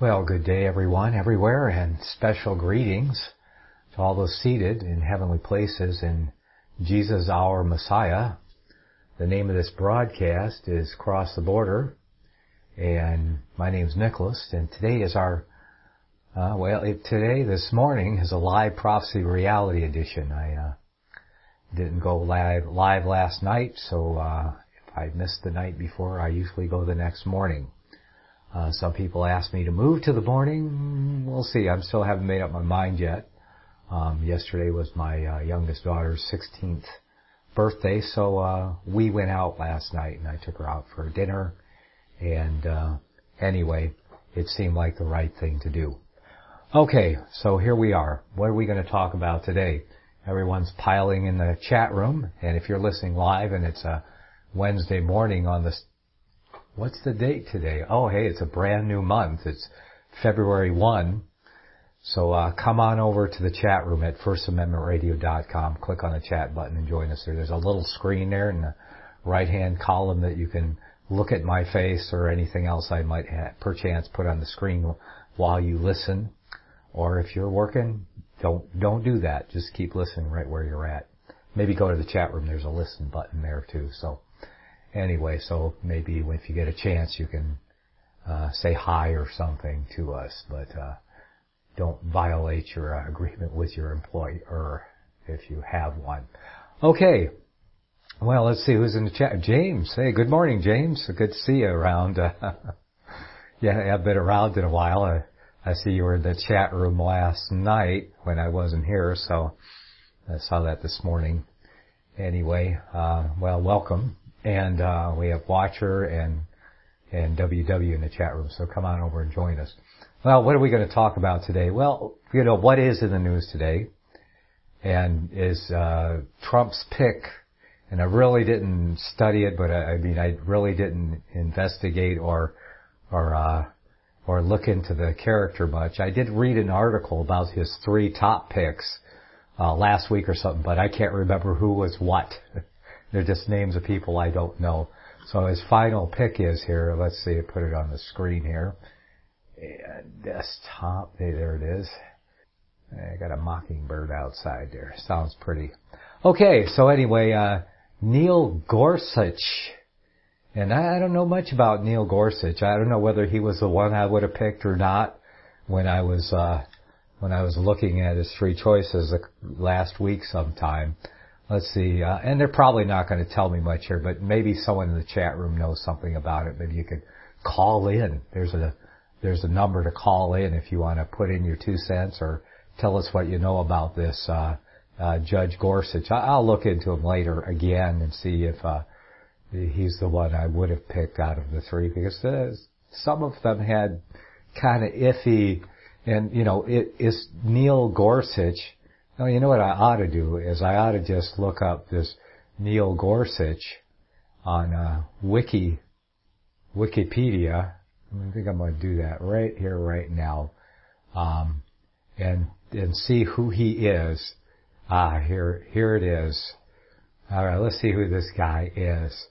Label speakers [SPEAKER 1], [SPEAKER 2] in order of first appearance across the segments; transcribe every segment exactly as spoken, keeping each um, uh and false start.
[SPEAKER 1] Well, good day everyone, everywhere, and special greetings to all those seated in heavenly places in Jesus our Messiah. The name of this broadcast is Cross the Border, and my name's Nicholas, and today is our, uh, well, it, today, this morning, is a live Prophecy Reality edition. I uh, didn't go live, live last night, so uh, if I missed the night before, I usually go the next morning. Uh, some people ask me to move to the morning. We'll see. I still haven't made up my mind yet. Um, yesterday was my uh, youngest daughter's sixteenth birthday, so uh, we went out last night, and I took her out for dinner. And uh, anyway, it seemed like the right thing to do. Okay, so here we are. What are we going to talk about today? Everyone's piling in the chat room, and if you're listening live and it's a Wednesday morning on the What's the date today? Oh, hey, it's a brand new month. It's February first. So uh, come on over to the chat room at first amendment radio dot com. Click on the chat button and join us there. There's a little screen there in the right-hand column that you can look at my face or anything else I might have, perchance put on the screen while you listen. Or if you're working, don't don't do that. Just keep listening right where you're at. Maybe go to the chat room. There's a listen button there too. So. Anyway, so maybe if you get a chance, you can uh, say hi or something to us, but uh, don't violate your uh, agreement with your employer if you have one. Okay, well, let's see who's in the chat. James, hey, good morning, James. Good to see you around. Uh, yeah, I've been around in a while. I, I see you were in the chat room last night when I wasn't here, so I saw that this morning. Anyway, uh, well, welcome. And uh, we have Watcher and and W W in the chat room, so come on over and join us. Well, what are we going to talk about today? Well, you know, what is in the news today? And is uh, Trump's pick, and I really didn't study it, but I, I mean, I really didn't investigate or or uh, or look into the character much. I did read an article about his three top picks uh, last week or something, but I can't remember who was what. They're just names of people I don't know. So his final pick is here. Let's see, put it on the screen here. And desktop, hey, there it is. I got a mockingbird outside there. Sounds pretty. Okay, so anyway, uh, Neil Gorsuch. And I, I don't know much about Neil Gorsuch. I don't know whether he was the one I would have picked or not when I was, uh, when I was looking at his three choices last week sometime. Let's see, uh, and they're probably not going to tell me much here, but maybe someone in the chat room knows something about it. Maybe you could call in. There's a, there's a number to call in if you want to put in your two cents or tell us what you know about this, uh, uh, Judge Gorsuch. I'll look into him later again and see if, uh, he's the one I would have picked out of the three, because uh, some of them had kind of iffy, and, you know, it is Neil Gorsuch. No, you know what I ought to do is I ought to just look up this Neil Gorsuch on uh, Wiki, Wikipedia. I think I'm going to do that right here, right now, um, and and see who he is. Ah, here here it is. All right, let's see who this guy is.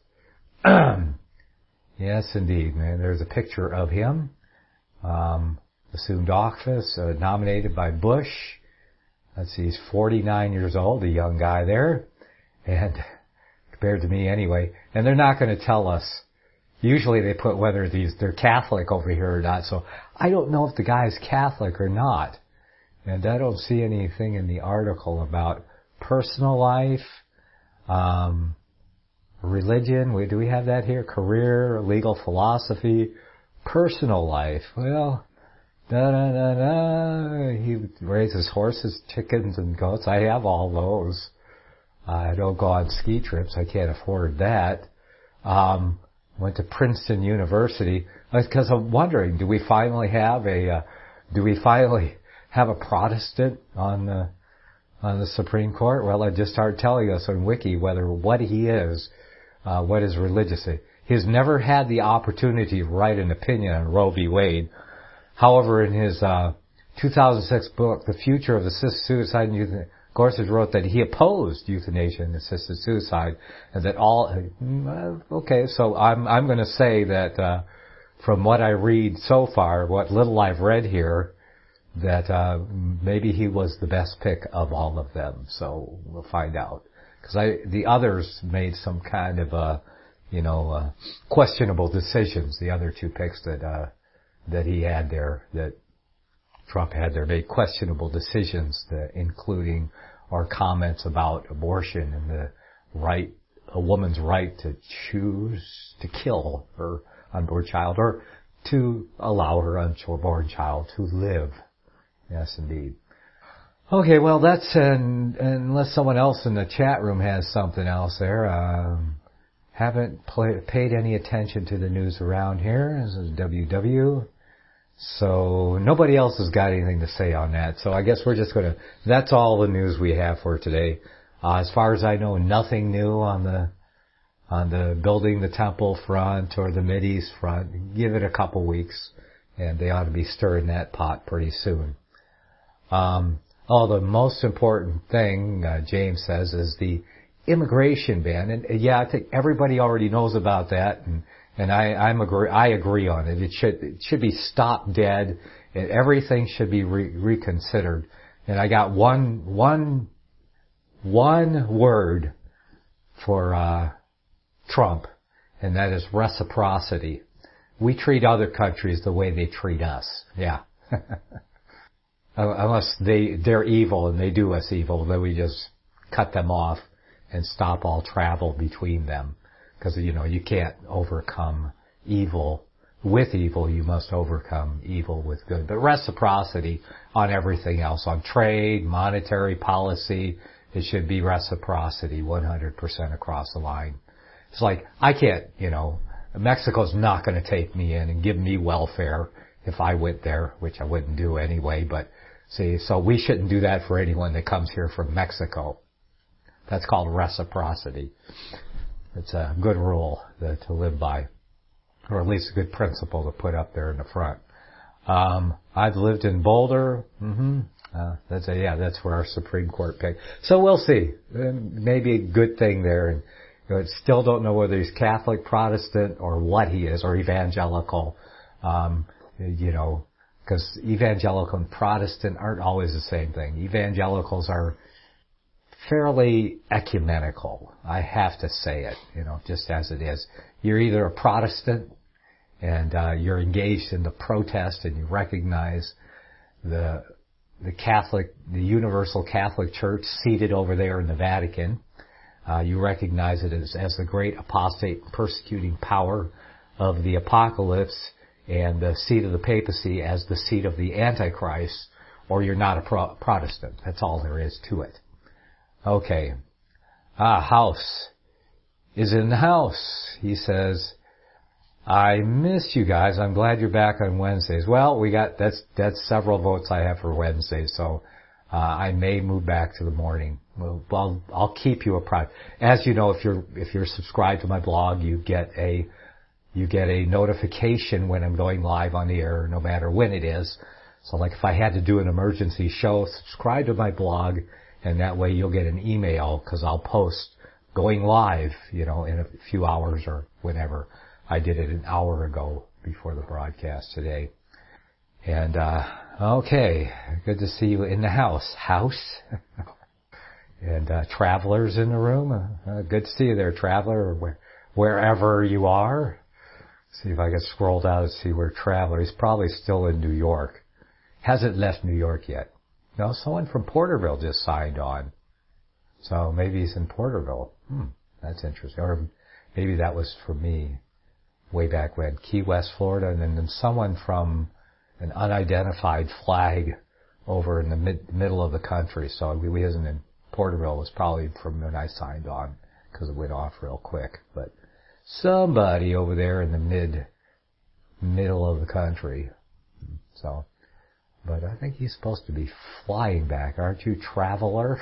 [SPEAKER 1] Yes, indeed, man. There's a picture of him. Um, assumed office, uh, nominated by Bush. Let's see, he's forty-nine years old, a young guy there, and compared to me anyway. And they're not going to tell us. Usually they put whether these they're Catholic over here or not. So I don't know if the guy is Catholic or not. And I don't see anything in the article about personal life, um, religion. Do we have that here? Career, legal philosophy, personal life. Well, Da, da, da, da. He raises horses, chickens, and goats. I have all those. I don't go on ski trips. I can't afford that. Um, went to Princeton University because I'm wondering, do we finally have a, uh, do we finally have a Protestant on the on the Supreme Court? Well, I just started telling us on Wiki whether what he is, uh, what his religious is. He's never had the opportunity to write an opinion on Roe v. Wade. However, in his uh, two thousand six book, The Future of Assisted Suicide and Euthanasia, Gorsuch wrote that he opposed euthanasia and assisted suicide, and that all. Uh, okay, so I'm I'm going to say that uh, from what I read so far, what little I've read here, that uh, maybe he was the best pick of all of them. So we'll find out. Because I, the others made some kind of, uh, you know, uh, questionable decisions. The other two picks that uh, that he had there, that Trump had there, made questionable decisions, that, including our comments about abortion and the right, a woman's right to choose to kill her unborn child, or to allow her unborn child to live. Yes, indeed. Okay, well, that's, and, unless someone else in the chat room has something else there, um, haven't play, paid any attention to the news around here. This is W W. So nobody else has got anything to say on that. So I guess we're just going to, that's all the news we have for today. Uh, as far as I know, nothing new on the, on the building the temple front or the Mideast front. Give it a couple weeks and they ought to be stirring that pot pretty soon. Um, oh, the most important thing, uh, James says, is the immigration ban. And, and yeah, I think everybody already knows about that. And, And I, I'm agree, I agree on it. It should, it should be stopped dead, and everything should be re- reconsidered. And I got one, one, one word for, uh, Trump, and that is reciprocity. We treat other countries the way they treat us. Yeah. Unless they, they're evil and they do us evil, then we just cut them off and stop all travel between them. Because, you know, you can't overcome evil with evil. You must overcome evil with good. But reciprocity on everything else, on trade, monetary policy, it should be reciprocity one hundred percent across the line. It's like, I can't, you know, Mexico's not going to take me in and give me welfare if I went there, which I wouldn't do anyway. But see, so we shouldn't do that for anyone that comes here from Mexico. That's called reciprocity. It's a good rule that, to live by, or at least a good principle to put up there in the front. Um, I've lived in Boulder. Mm-hmm. Uh, that's a, yeah, that's where our Supreme Court picked. So we'll see. Maybe a good thing there. And you know, still don't know whether he's Catholic, Protestant, or what he is, or evangelical. Um, you know, because evangelical and Protestant aren't always the same thing. Evangelicals are fairly ecumenical. I have to say it, you know, just as it is. You're either a Protestant and uh, you're engaged in the protest and you recognize the the Catholic, the Universal Catholic Church seated over there in the Vatican. Uh, you recognize it as, as the great apostate persecuting power of the apocalypse and the seat of the papacy as the seat of the Antichrist, or you're not a pro- Protestant. That's all there is to it. Okay. Ah, House is in the house. He says, I miss you guys. I'm glad you're back on Wednesdays. Well, we got, that's, that's several votes I have for Wednesdays, so, uh, I may move back to the morning. Well, I'll, I'll keep you apprised. As you know, if you're, if you're subscribed to my blog, you get a, you get a notification when I'm going live on the air, no matter when it is. So like if I had to do an emergency show, subscribe to my blog, and that way you'll get an email, because I'll post going live, you know, in a few hours or whenever. I did it an hour ago before the broadcast today. And, uh, okay, good to see you in the house. House. And, uh, travelers in the room. Uh, good to see you there, traveler, where, wherever you are. See if I can scroll down and see where traveler. He's probably still in New York. Hasn't left New York yet. No, someone from Porterville just signed on. So maybe he's in Porterville. Hmm, that's interesting. Or maybe that was for me way back when. Key West, Florida, and then someone from an unidentified flag over in the mid, middle of the country. So he isn't in Porterville. It was probably from when I signed on, because it went off real quick. But somebody over there in the mid, middle of the country. So... But I think he's supposed to be flying back, aren't you, traveler?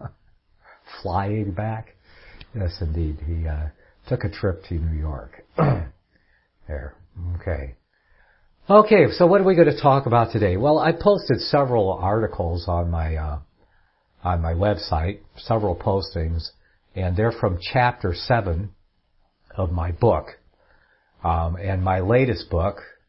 [SPEAKER 1] Flying back? Yes, indeed. He uh, took a trip to New York. There. Okay. Okay, so what are we going to talk about today? Well, I posted several articles on my uh, on my website, several postings, and they're from chapter seven of my book. Um, and my latest book,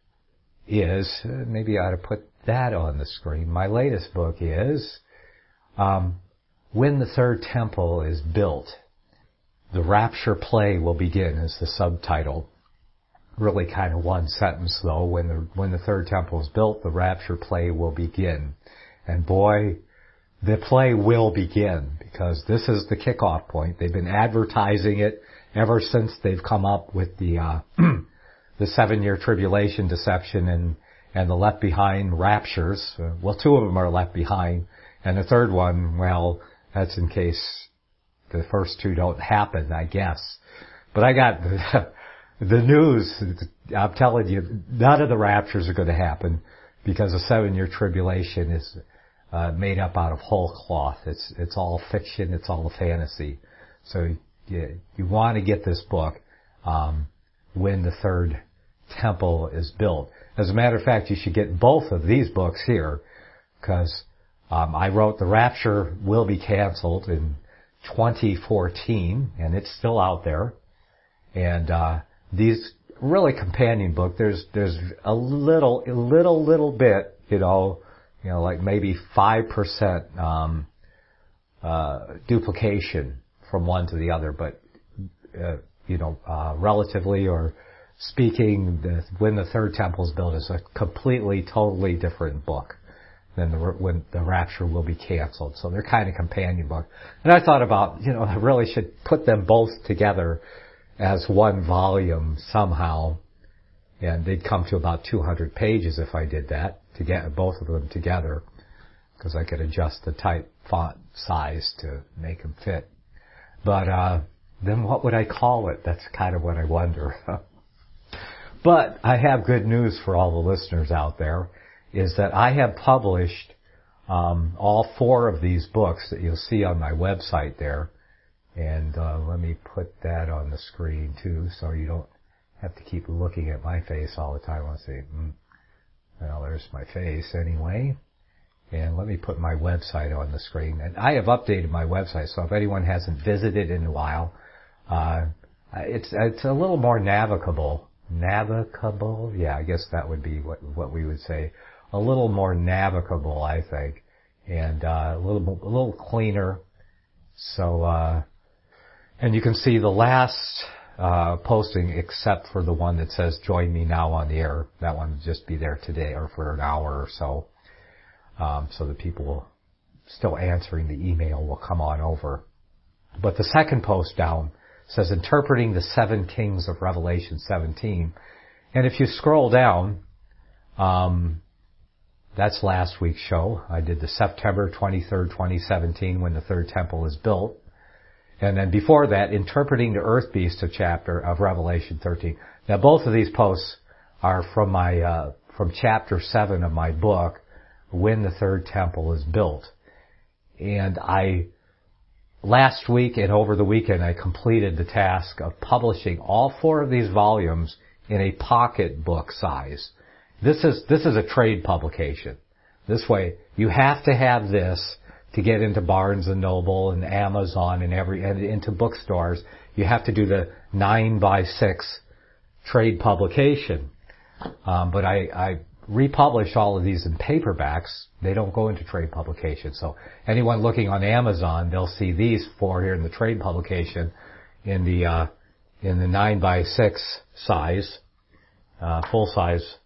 [SPEAKER 1] is, uh, maybe I ought to put that on the screen. My latest book is um, When the Third Temple is Built. The Rapture Play Will Begin is the subtitle. Really kind of one sentence though. When the when the third temple is built, the rapture play will begin. And boy, the play will begin, because this is the kickoff point. They've been advertising it ever since they've come up with the uh, the seven-year tribulation deception and and the left behind raptures. Uh, well, two of them are left behind, and the third one, well, that's in case the first two don't happen, I guess. But I got the, the news. I'm telling you, none of the raptures are going to happen, because the seven-year tribulation is uh, made up out of whole cloth. It's it's all fiction. It's all a fantasy. So you, you want to get this book um, when the third temple is built. As a matter of fact, you should get both of these books here, because um, I wrote The Rapture Will Be Canceled in twenty fourteen, and it's still out there. And uh, these really companion book. There's there's a little a little little bit, you know, you know, like maybe five percent um, uh, duplication from one to the other, but uh, you know, uh, relatively or speaking, the, when the third temple is built is a completely, totally different book than the, when the rapture will be canceled. So they're kind of companion book. And I thought about, you know, I really should put them both together as one volume somehow, and they'd come to about two hundred pages if I did that, to get both of them together, because I could adjust the type font size to make them fit. But uh, then what would I call it? That's kind of what I wonder. But I have good news for all the listeners out there, is that I have published um, all four of these books that you'll see on my website there. And uh, let me put that on the screen too, so you don't have to keep looking at my face all the time. Let's see. Well, there's my face anyway. And let me put my website on the screen. And I have updated my website, so if anyone hasn't visited in a while, uh, it's it's a little more navigable. Navigable? Yeah, I guess that would be what what we would say. A little more navigable, I think, and uh, a little a little cleaner. So, uh, and you can see the last uh, posting, except for the one that says "Join me now on the air." That one will just be there today, or for an hour or so, um, so the people will, still answering the email will come on over. But the second post down says interpreting the seven kings of Revelation seventeen. And if you scroll down, um, that's last week's show. I did the September twenty-third, twenty seventeen, when the third temple is built. And then before that, interpreting the earth beast of chapter of Revelation thirteen. Now both of these posts are from my, uh, from chapter seven of my book, When the Third Temple is Built. And I, Last week and over the weekend, I completed the task of publishing all four of these volumes in a pocket book size. This is this is a trade publication. This way, you have to have this to get into Barnes and Noble and Amazon and every and into bookstores. You have to do the nine by six trade publication. Um, but I, I republish all of these in paperbacks. They don't go into trade publication. So anyone looking on Amazon, they'll see these four here in the trade publication in the uh, in the nine by six size, uh, full size.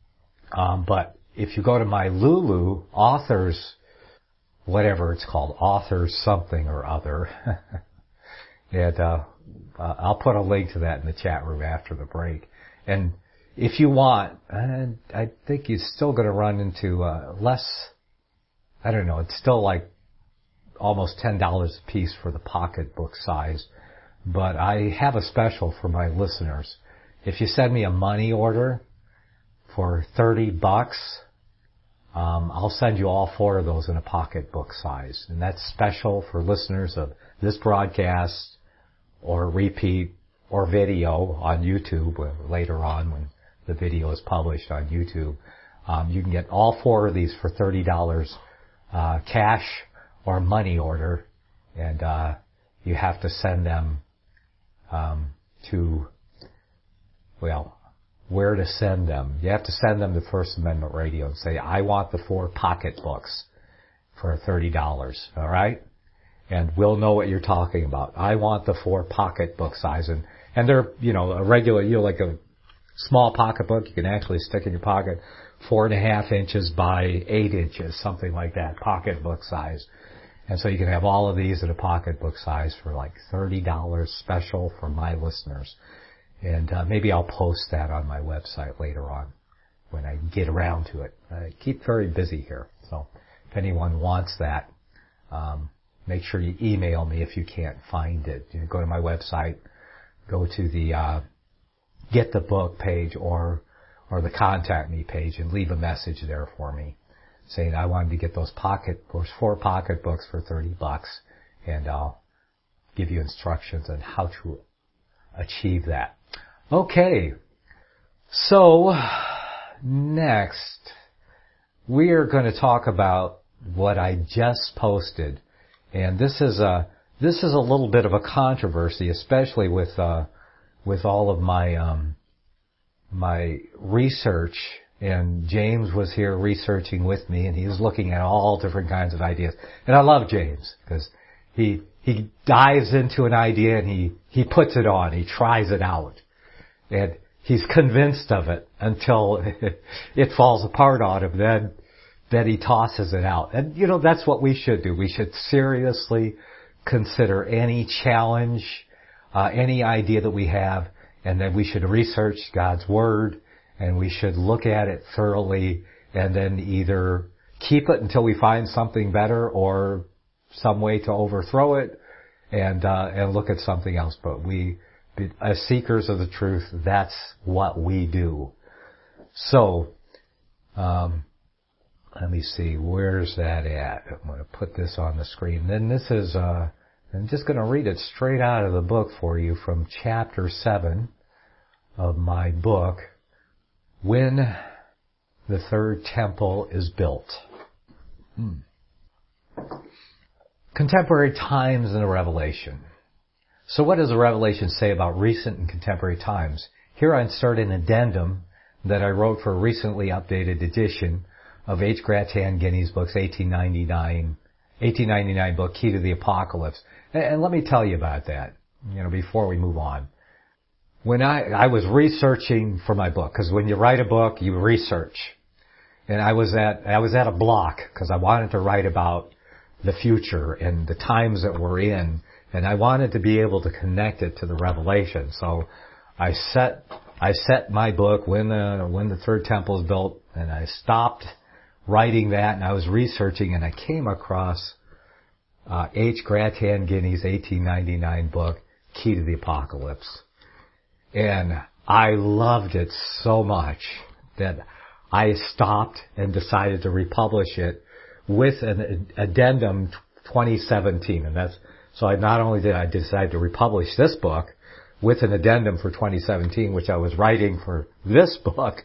[SPEAKER 1] Um, but if you go to my Lulu authors, whatever it's called, authors something or other, and uh, uh, I'll put a link to that in the chat room after the break. And if you want, and I think you're still going to run into uh, less, I don't know, it's still like almost ten dollars a piece for the pocketbook size. But I have a special for my listeners. If you send me a money order for thirty bucks, um, I'll send you all four of those in a pocketbook size. And that's special for listeners of this broadcast or repeat or video on YouTube later on when the video is published on YouTube. Um, you can get all four of these for thirty dollars, uh, cash or money order, and uh, you have to send them um, to, well, where to send them. You have to send them to First Amendment Radio and say, I want the four pocket books for thirty dollars, all right? And we'll know what you're talking about. I want the four pocket book size. And, and they're, you know, a regular, you know, like a small pocket book you can actually stick in your pocket, four and a half inches by eight inches, something like that, pocket book size. And so you can have all of these in a pocket book size for like thirty dollars special for my listeners. And uh, maybe I'll post that on my website later on when I get around to it. I keep very busy here. So if anyone wants that, um, make sure you email me if you can't find it. You know, go to my website, go to the uh, Get the Book page or or the Contact Me page and leave a message there for me saying I wanted to get those pocket, those four pocket books for thirty bucks, and I'll give you instructions on how to achieve that. Okay, so next we are going to talk about what I just posted, and this is a this is a little bit of a controversy, especially with uh, with all of my um, my research. And James was here researching with me, and he was looking at all different kinds of ideas. And I love James because he he dives into an idea and he he puts it on, he tries it out, and he's convinced of it until it falls apart on him. Then then he tosses it out. And you know, that's what we should do. We should seriously consider any challenge, uh, any idea that we have, and then we should research God's Word. And we should look at it thoroughly and then either keep it until we find something better or some way to overthrow it and uh, and look at something else. But we, as seekers of the truth, that's what we do. So, um, let me see, where's that at? I'm going to put this on the screen. Then this is, uh, I'm just going to read it straight out of the book for you from chapter seven of my book, When the Third Temple is Built. Hmm. Contemporary times in the Revelation. So what does the Revelation say about recent and contemporary times? Here I insert an addendum that I wrote for a recently updated edition of H. Grattan-Guinea's books, eighteen ninety-nine, eighteen ninety-nine book, Key to the Apocalypse. And, and let me tell you about that, you know, before we move on. When I, I was researching for my book, because when you write a book, you research. And I was at, I was at a block because I wanted to write about the future and the times that we're in. And I wanted to be able to connect it to the Revelation. So I set, I set my book, When the, when the Third Temple is Built, and I stopped writing that and I was researching and I came across, uh, H. Grattan-Guinea's eighteen ninety-nine book, Key to the Apocalypse. And I loved it so much that I stopped and decided to republish it with an addendum twenty seventeen. And that's, so I not only did I decide to republish this book with an addendum for twenty seventeen, which I was writing for this book,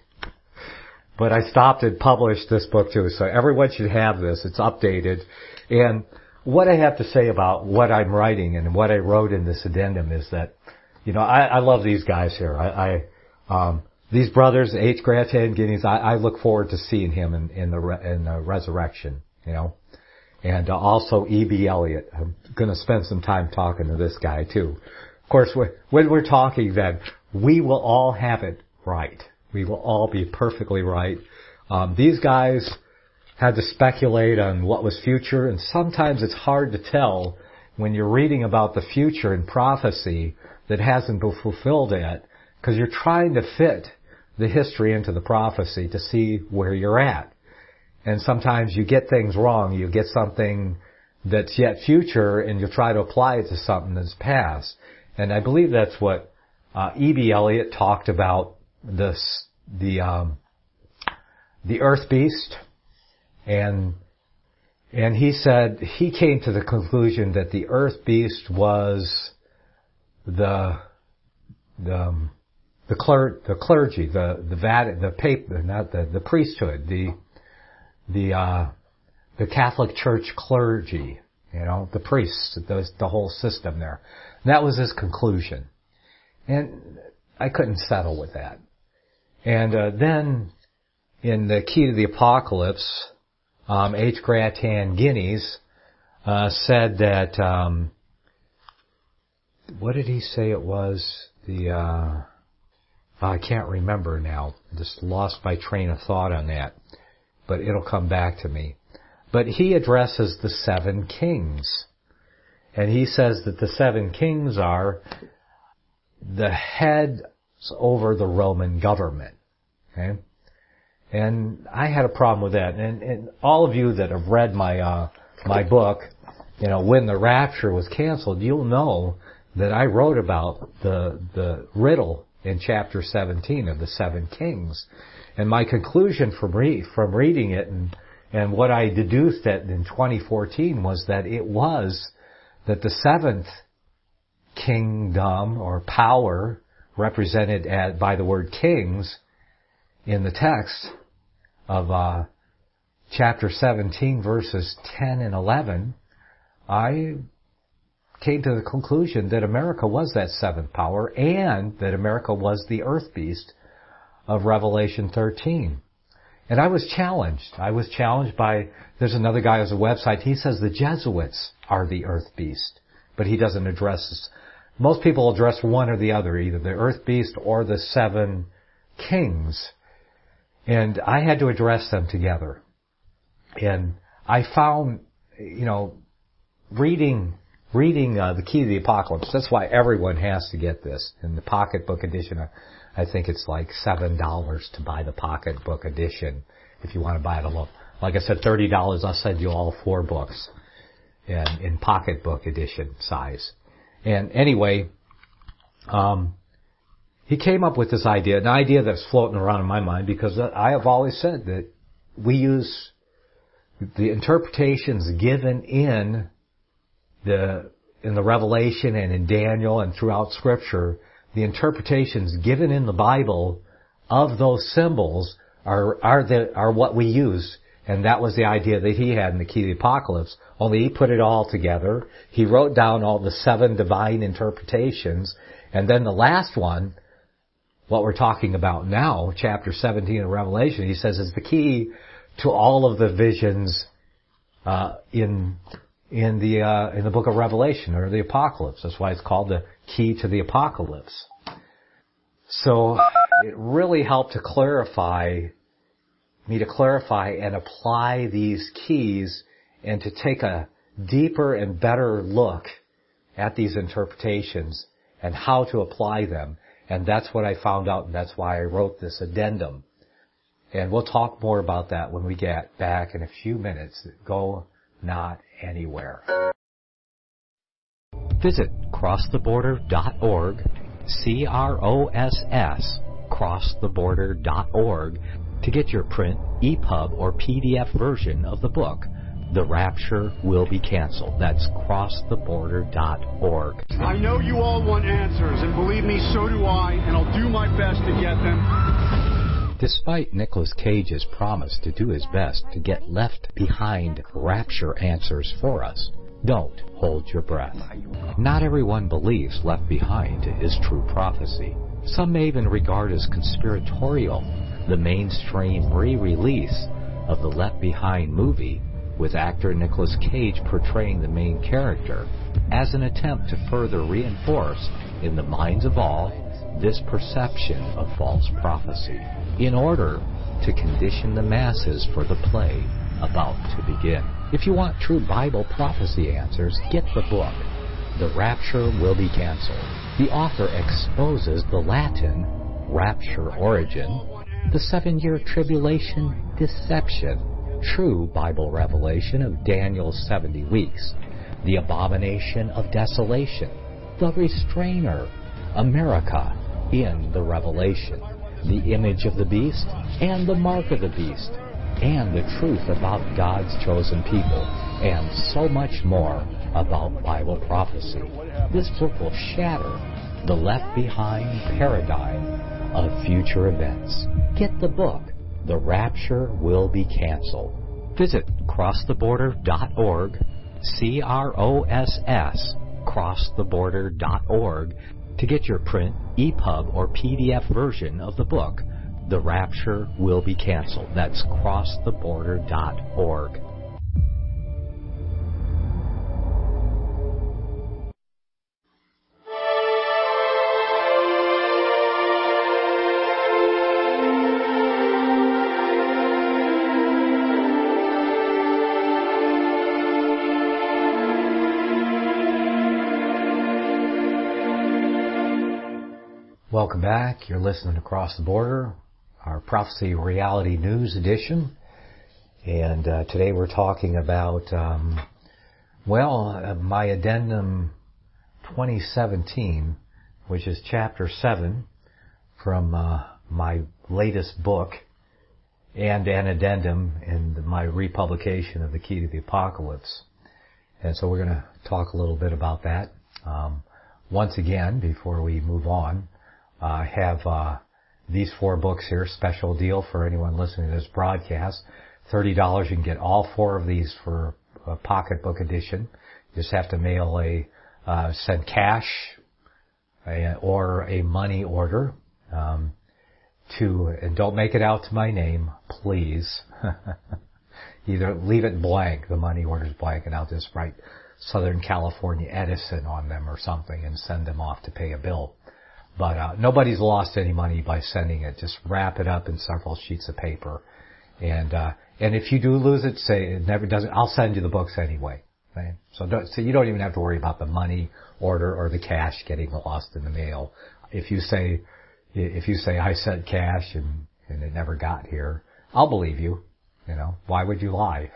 [SPEAKER 1] but I stopped and published this book too. So everyone should have this. It's updated. And what I have to say about what I'm writing and what I wrote in this addendum is that, you know, I, I love these guys here. I, I um, these brothers, H. Grattan-Guinea's, I, I look forward to seeing him in, in the re, in the resurrection, you know, and uh, also E B. Elliott. I'm going to spend some time talking to this guy too. Of course, when we're talking, then we will all have it right. We will all be perfectly right. Um, these guys had to speculate on what was future, and sometimes it's hard to tell when you're reading about the future in prophecy that hasn't been fulfilled yet, because you're trying to fit the history into the prophecy to see where you're at. And sometimes you get things wrong. You get something that's yet future, and you try to apply it to something that's past. And I believe that's what uh, E B. Elliott talked about, this, the um, the earth beast, and and he said he came to the conclusion that the earth beast was the the um, the, cler- the clergy, the the vat, the paper, not the the priesthood, the the uh, the Catholic Church clergy, you know, the priests, the, the whole system there. And that was his conclusion, and I couldn't settle with that. And uh, then in the Key to the Apocalypse, um, H. Gratan Guinness uh, said that, um, what did he say it was? The, uh, I can't remember now. Just lost my train of thought on that. But it'll come back to me. But he addresses the seven kings. And he says that the seven kings are the heads over the Roman government. Okay? And I had a problem with that. And, and all of you that have read my uh, my book, you know, When the Rapture Was Canceled, you'll know that I wrote about the the riddle in chapter seventeen of the seven kings. And my conclusion from re- from reading it and and what I deduced that in twenty fourteen was that it was that the seventh kingdom or power represented at, by the word kings in the text of uh, chapter seventeen, verses ten and eleven, I came to the conclusion that America was that seventh power and that America was the earth beast of Revelation thirteen. And I was challenged. I was challenged by, there's another guy who has a website, he says the Jesuits are the earth beast, but he doesn't address this. Most people address one or the other, either the earth beast or the seven kings. And I had to address them together. And I found, you know, reading reading uh, the Key to the Apocalypse, that's why everyone has to get this. In the pocketbook edition, I think it's like seven dollars to buy the pocketbook edition if you want to buy it alone. Like I said, thirty dollars, I'll send you all four books in, in pocketbook edition size. And anyway, um, he came up with this idea, an idea that's floating around in my mind, because I have always said that we use the interpretations given in the in the Revelation and in Daniel and throughout Scripture, the interpretations given in the Bible of those symbols are are the are what we use. And that was the idea that he had in the Key to the Apocalypse. Only he put it all together. He wrote down all the seven divine interpretations. And then the last one, what we're talking about now, chapter seventeen of Revelation, he says is the key to all of the visions uh, in in the uh, in the book of Revelation or the Apocalypse. That's why it's called the Key to the Apocalypse. So it really helped to clarify me to clarify and apply these keys and to take a deeper and better look at these interpretations and how to apply them. And that's what I found out, and that's why I wrote this addendum. And we'll talk more about that when we get back in a few minutes. Go not anywhere.
[SPEAKER 2] Visit cross the border dot org, C R O S S, cross the border dot org, to get your print, E P U B, or P D F version of the book, The Rapture Will Be Canceled. That's cross the border dot org.
[SPEAKER 3] I know you all want answers, and believe me, so do I, and I'll do my best to get them.
[SPEAKER 2] Despite Nicolas Cage's promise to do his best to get left behind rapture answers for us, don't hold your breath. Not everyone believes Left Behind is true prophecy. Some may even regard as conspiratorial the mainstream re-release of the Left Behind movie with actor Nicolas Cage portraying the main character as an attempt to further reinforce in the minds of all this perception of false prophecy in order to condition the masses for the play about to begin. If you want true Bible prophecy answers, get the book, The Rapture Will Be Canceled. The author exposes the Latin rapture origin, the seven-year tribulation deception, true Bible revelation of Daniel's seventy weeks, the abomination of desolation, the restrainer, America in the Revelation, the image of the beast and the mark of the beast, and the truth about God's chosen people, and so much more about Bible prophecy. This book will shatter the Left Behind paradigm of future events. Get the book, The Rapture Will Be Canceled. Visit cross the border dot org, C R O S S, cross the border dot org, to get your print, E P U B, or P D F version of the book, The rapture will be canceled. That's cross the border dot org.
[SPEAKER 1] Welcome back. You're listening to Cross the Border, our Prophecy Reality News edition. And uh, today we're talking about, um, well, uh, my addendum twenty seventeen, which is chapter seven from uh, my latest book, and an addendum in my republication of The Key to the Apocalypse. And so we're going to talk a little bit about that. Um, once again, before we move on, I uh, have uh, these four books here, special deal for anyone listening to this broadcast. thirty dollars, you can get all four of these for a pocketbook edition. You just have to mail a, uh, send cash a, or a money order um, to, and don't make it out to my name, please. Either leave it blank, the money order's blank, and I'll just write Southern California Edison on them or something and send them off to pay a bill. But uh, nobody's lost any money by sending it. Just wrap it up in several sheets of paper, and uh, and if you do lose it, say it never doesn't. I'll send you the books anyway. Okay? So don't, so you don't even have to worry about the money order or the cash getting lost in the mail. If you say if you say I sent cash and and it never got here, I'll believe you. You know, why would you lie?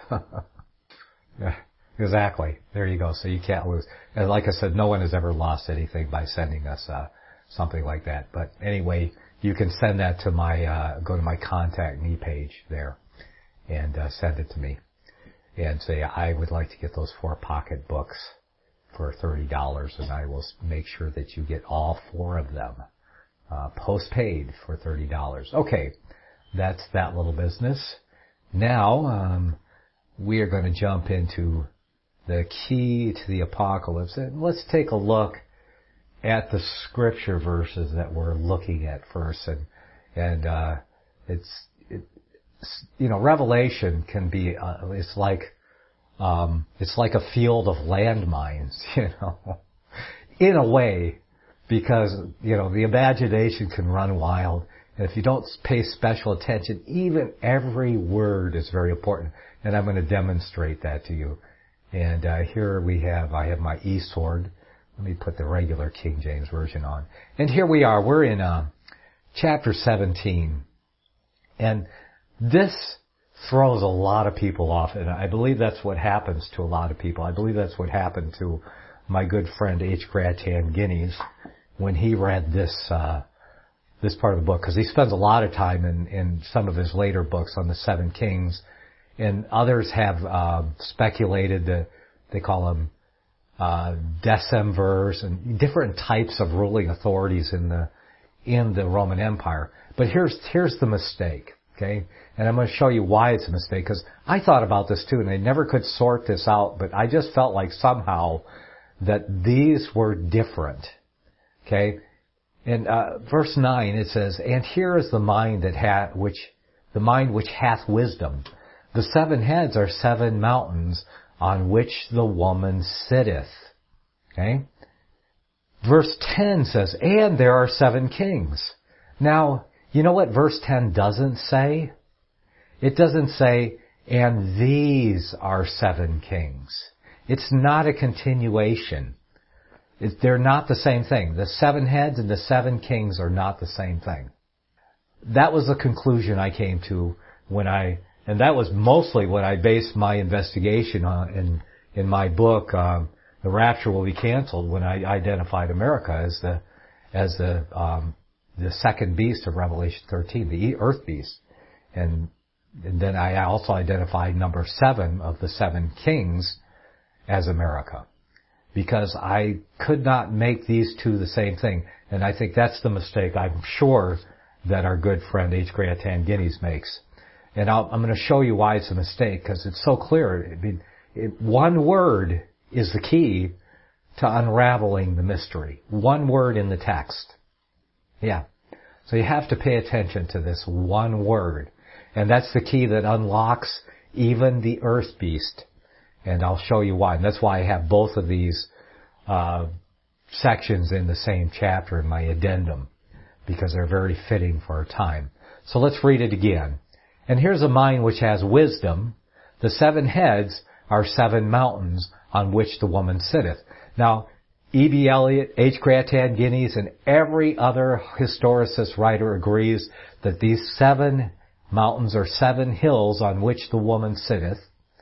[SPEAKER 1] Yeah, exactly. There you go. So you can't lose. And like I said, no one has ever lost anything by sending us uh, something like that. But anyway, you can send that to my, uh, go to my contact me page there and uh, send it to me and say, I would like to get those four pocket books for thirty dollars, and I will make sure that you get all four of them uh, post-paid for thirty dollars. Okay, that's that little business. Now, um, we are going to jump into the key to the apocalypse, and let's take a look at the scripture verses that we're looking at first. And, and, uh, it's, it, you know, Revelation can be, uh, it's like, um, it's like a field of landmines, you know, in a way, because, you know, the imagination can run wild. And if you don't pay special attention, even every word is very important. And I'm going to demonstrate that to you. And, uh, here we have, I have my eSword. Let me put the regular King James Version on. And here we are. We're in uh, chapter seventeen. And this throws a lot of people off. And I believe that's what happens to a lot of people. I believe that's what happened to my good friend H. Gratan Guinness when he read this uh, this part of the book. Because he spends a lot of time in, in some of his later books on the seven kings. And others have uh, speculated that they call them Uh, decemvirs and different types of ruling authorities in the in the Roman Empire. But here's here's the mistake, okay? And I'm going to show you why it's a mistake, because I thought about this too, and I never could sort this out. But I just felt like somehow that these were different, okay? In uh, verse nine it says, "And here is the mind that hath which the mind which hath wisdom. The seven heads are seven mountains on which the woman sitteth." Okay? Verse ten says, "And there are seven kings." Now, you know what verse ten doesn't say? It doesn't say, "And these are seven kings." It's not a continuation. It, they're not the same thing. The seven heads and the seven kings are not the same thing. That was the conclusion I came to when I And that was mostly what I based my investigation on in, in my book, um, The Rapture Will Be Canceled, when I identified America as the, as the, um, the second beast of Revelation thirteen, the earth beast. And, and then I also identified number seven of the seven kings as America. Because I could not make these two the same thing. And I think that's the mistake I'm sure that our good friend H. Gratan Guinness makes. And I'll, I'm going to show you why it's a mistake, because it's so clear. I mean, it, one word is the key to unraveling the mystery. One word in the text. Yeah. So you have to pay attention to this one word. And that's the key that unlocks even the earth beast. And I'll show you why. And that's why I have both of these uh, sections in the same chapter in my addendum, because they're very fitting for our time. So let's read it again. And here's a mind which has wisdom. The seven heads are seven mountains on which the woman sitteth. Now, E B Elliott, H. Gratan Guinness, and every other historicist writer agrees that these seven mountains or seven hills on which the woman sitteth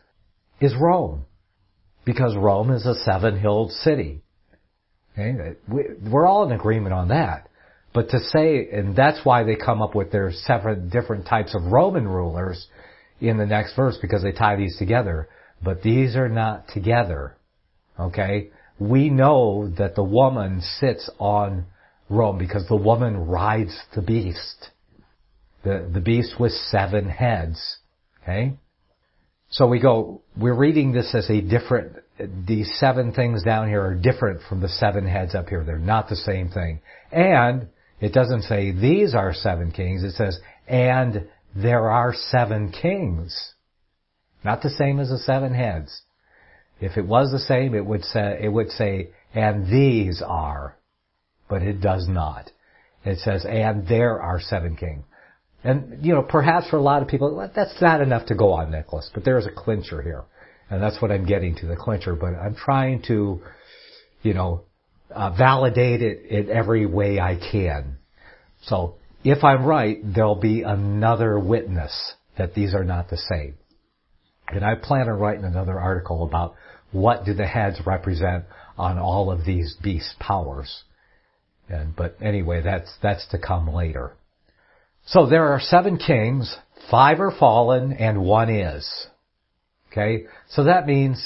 [SPEAKER 1] is Rome. Because Rome is a seven-hilled city. Okay? We're all in agreement on that. But to say, and that's why they come up with their seven different types of Roman rulers in the next verse, because they tie these together. But these are not together. Okay? We know that the woman sits on Rome because the woman rides the beast. The, the beast with seven heads. Okay? So we go, we're reading this as a different, these seven things down here are different from the seven heads up here. They're not the same thing. And it doesn't say these are seven kings. It says, and there are seven kings. Not the same as the seven heads. If it was the same, it would say, it would say, and these are. But it does not. It says, and there are seven kings. And, you know, perhaps for a lot of people, that's not enough to go on, Nicholas. But there's a clincher here. And that's what I'm getting to, the clincher. But I'm trying to, you know, uh, validate it in every way I can. So, if I'm right, there'll be another witness that these are not the same. And I plan on writing another article about what do the heads represent on all of these beast powers. And, but anyway, that's, that's to come later. So there are seven kings, five are fallen, and one is. Okay? So that means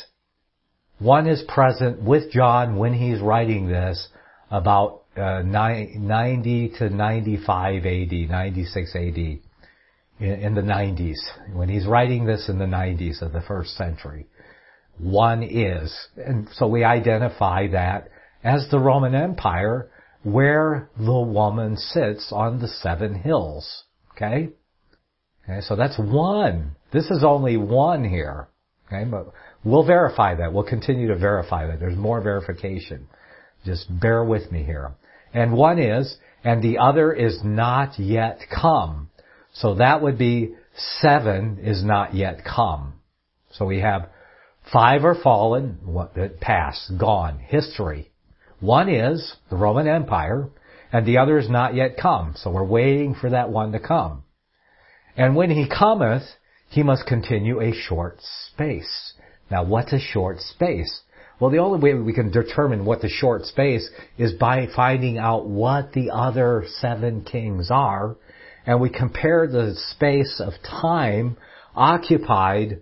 [SPEAKER 1] one is present with John when he's writing this about uh, ninety to ninety-five A D, ninety-six A D, in, in the nineties. When he's writing this in the nineties of the first century. One is. And so we identify that as the Roman Empire, where the woman sits on the seven hills. Okay? Okay, so that's one. This is only one here. Okay, but we'll verify that. We'll continue to verify that. There's more verification. Just bear with me here. And one is, and the other is not yet come. So that would be seven is not yet come. So we have five are fallen, past, gone, history. One is the Roman Empire, and the other is not yet come. So we're waiting for that one to come. And when he cometh, he must continue a short space. Now, what's a short space? Well, the only way we can determine what the short space is by finding out what the other seven kings are, and we compare the space of time occupied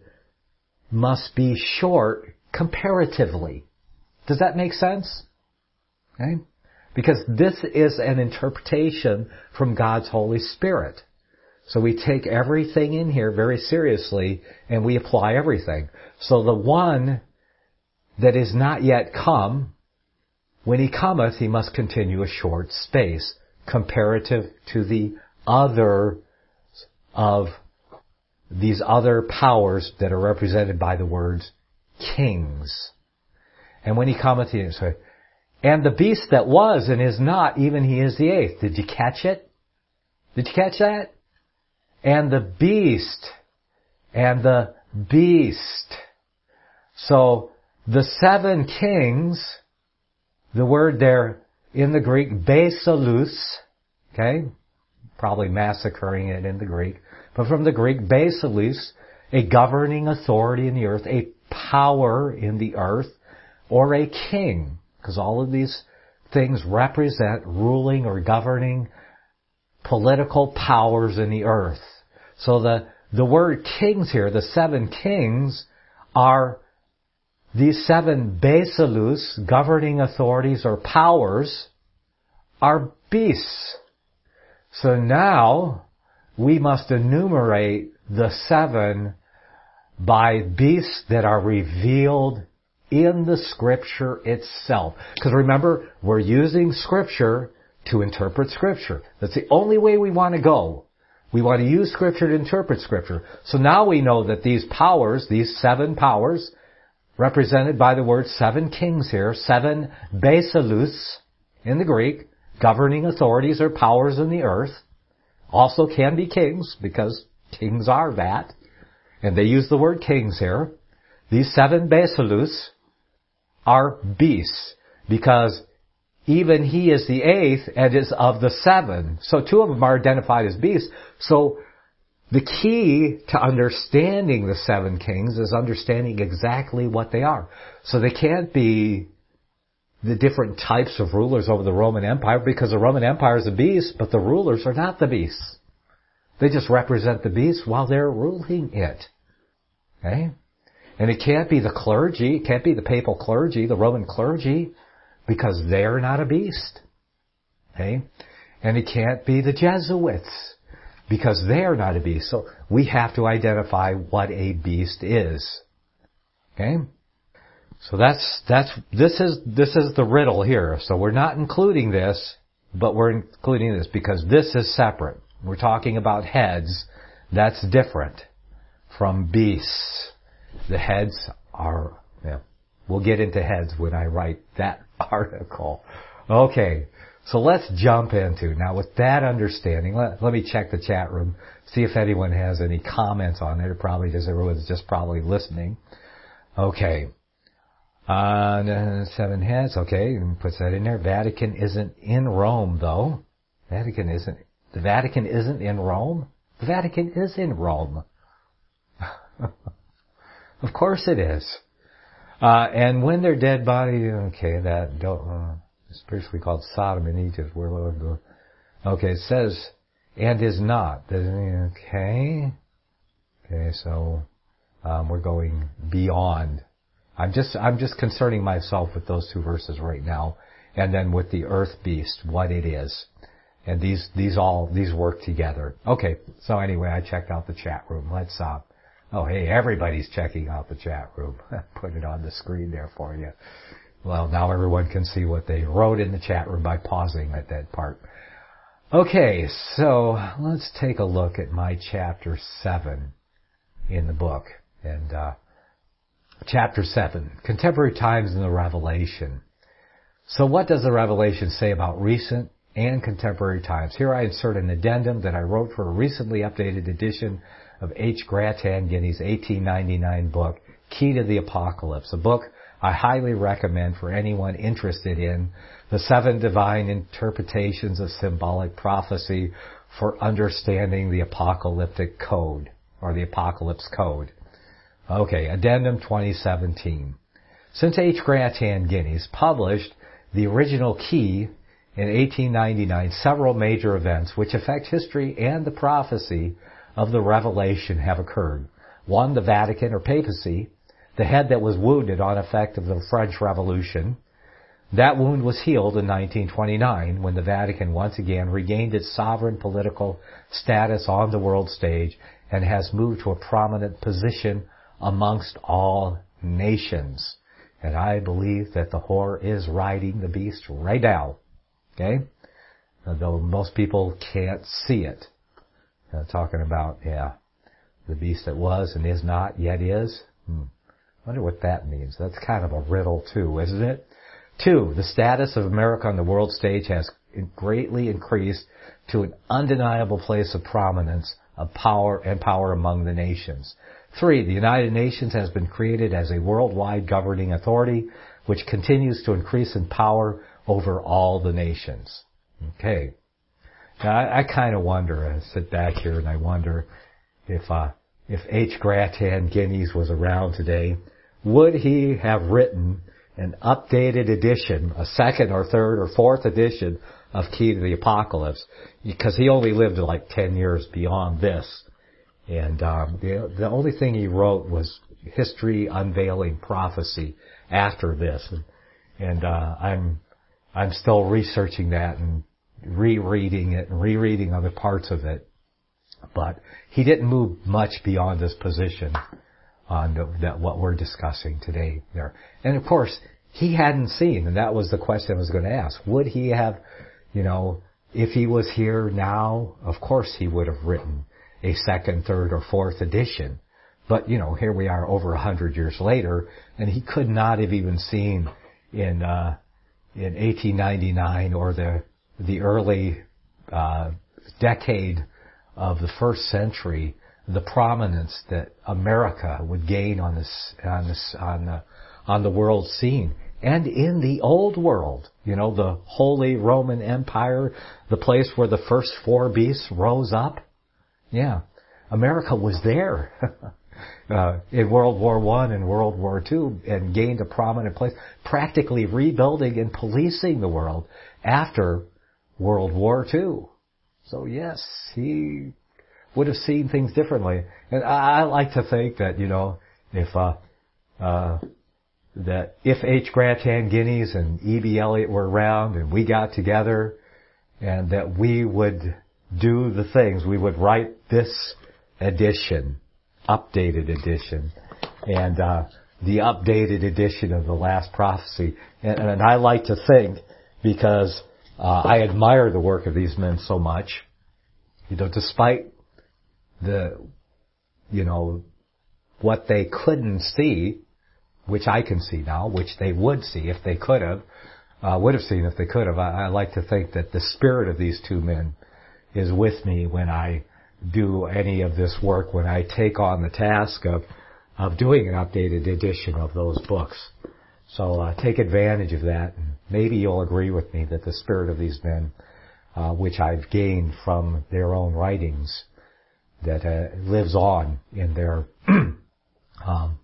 [SPEAKER 1] must be short comparatively. Does that make sense? Okay? Because this is an interpretation from God's Holy Spirit. So we take everything in here very seriously and we apply everything. So the one that is not yet come, when he cometh, he must continue a short space comparative to the other of these other powers that are represented by the words kings. And when he cometh, he is, and the beast that was and is not, even he is the eighth. Did you catch it? Did you catch that? And the beast, and the beast. So, the seven kings, the word there in the Greek, basileus, okay? Probably massacring it in the Greek. But from the Greek, basileus, a governing authority in the earth, a power in the earth, or a king. Because all of these things represent ruling or governing political powers in the earth. So the, the word kings here, the seven kings, are these seven basileus, governing authorities or powers, are beasts. So now we must enumerate the seven by beasts that are revealed in the Scripture itself. Because remember, we're using Scripture to interpret Scripture. That's the only way we want to go. We want to use Scripture to interpret Scripture. So now we know that these powers, these seven powers, represented by the word seven kings here, seven basileus in the Greek, governing authorities or powers in the earth, also can be kings, because kings are that. And they use the word kings here. These seven basileus are beasts, because even he is the eighth and is of the seven. So two of them are identified as beasts. So the key to understanding the seven kings is understanding exactly what they are. So they can't be the different types of rulers over the Roman Empire, because the Roman Empire is a beast, but the rulers are not the beasts. They just represent the beast while they're ruling it. Okay? And it can't be the clergy, it can't be the papal clergy, the Roman clergy, because they're not a beast. Okay? And it can't be the Jesuits, because they're not a beast. So we have to identify what a beast is. Okay? So that's, that's, this is, this is the riddle here. So we're not including this, but we're including this because this is separate. We're talking about heads. That's different from beasts. The heads are, yeah, we'll get into heads when I write that article. Okay. So let's jump into, now with that understanding, let, let me check the chat room, see if anyone has any comments on it, or probably just everyone's just probably listening. Okay. Uh, seven heads, okay, puts that in there. Vatican isn't in Rome, though. Vatican isn't, the Vatican isn't in Rome? The Vatican is in Rome. Of course it is. Uh, and when their dead body, okay, that don't, uh, spiritually called Sodom in Egypt, where Lord go. Okay, it says, and is not. Okay. Okay, so, um, we're going beyond. I'm just, I'm just concerning myself with those two verses right now, and then with the earth beast, what it is. And these, these all, these work together. Okay, so anyway, I checked out the chat room. Let's, uh, oh hey, everybody's checking out the chat room. Put it on the screen there for you. Well, now everyone can see what they wrote in the chat room by pausing at that part. Okay, so let's take a look at my chapter seven in the book. And, uh, Chapter seven, Contemporary Times in the Revelation. So what does the Revelation say about recent and contemporary times? Here I insert an addendum that I wrote for a recently updated edition of H. Grattan-Guinea's eighteen ninety-nine book, Key to the Apocalypse, a book I highly recommend for anyone interested in the seven divine interpretations of symbolic prophecy for understanding the apocalyptic code, or the apocalypse code. Okay, Addendum twenty seventeen. Since H. Grattan-Guineas published the original key in eighteen ninety-nine, several major events which affect history and the prophecy of the Revelation have occurred. One, the Vatican or papacy, the head that was wounded on effect of the French Revolution. That wound was healed in nineteen twenty-nine when the Vatican once again regained its sovereign political status on the world stage and has moved to a prominent position amongst all nations. And I believe that the whore is riding the beast right now. Okay? Though most people can't see it. Uh, talking about, yeah, the beast that was and is not, yet is. Hmm. I wonder what that means. That's kind of a riddle too, isn't it? Two, the status of America on the world stage has greatly increased to an undeniable place of prominence of power and power among the nations. Three, the United Nations has been created as a worldwide governing authority which continues to increase in power over all the nations. Okay. Now, I, I kind of wonder, I sit back here and I wonder if, uh, if H. Grattan-Guineas was around today, would he have written an updated edition, a second or third or fourth edition of Key to the Apocalypse? Because he only lived like ten years beyond this. And um, the, the only thing he wrote was History Unveiling Prophecy after this. And, and uh, I'm I'm still researching that and rereading it and rereading other parts of it. But he didn't move much beyond this position on the, that what we're discussing today there. And of course, he hadn't seen, and that was the question I was going to ask. Would he have, You know, if he was here now, of course he would have written a second, third, or fourth edition. But, you know, here we are over a hundred years later, and he could not have even seen in uh, in eighteen ninety-nine or the the early uh, decade of the first century the prominence that America would gain on this on this on the on the world scene. And in the old world, you know, the Holy Roman Empire, the place where the first four beasts rose up. Yeah, America was there uh, in World War One and World War Two and gained a prominent place, practically rebuilding and policing the world after World War Two. So yes, he would have seen things differently. And I, I like to think that, you know, if uh, uh, that if H. Grattan Guinness and E B. Elliott were around and we got together and that we would do the things, we would write this edition, updated edition, and uh, the updated edition of the Last Prophecy. And, and I like to think, because uh, I admire the work of these men so much, you know, despite the, you know, what they couldn't see, which I can see now, which they would see if they could have, uh, would have seen if they could have. I, I like to think that the spirit of these two men is with me when I do any of this work, when I take on the task of, of doing an updated edition of those books. So uh, take advantage of that. And maybe you'll agree with me that the spirit of these men, uh, which I've gained from their own writings, that uh, lives on in their um,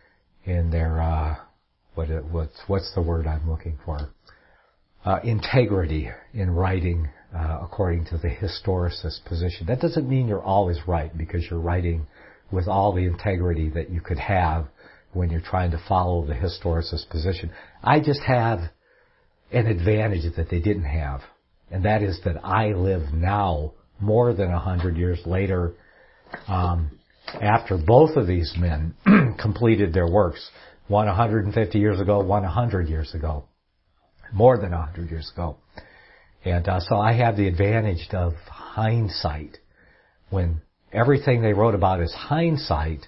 [SPEAKER 1] in their uh, what what's what's the word I'm looking for? Uh, integrity in writing uh, according to the historicist position. That doesn't mean you're always right, because you're writing with all the integrity that you could have when you're trying to follow the historicist position. I just have an advantage that they didn't have, and that is that I live now more than a hundred years later, um, after both of these men completed their works. One one hundred fifty years ago, one one hundred years ago. More than one hundred years ago. And uh, so I have the advantage of hindsight. When everything they wrote about is hindsight,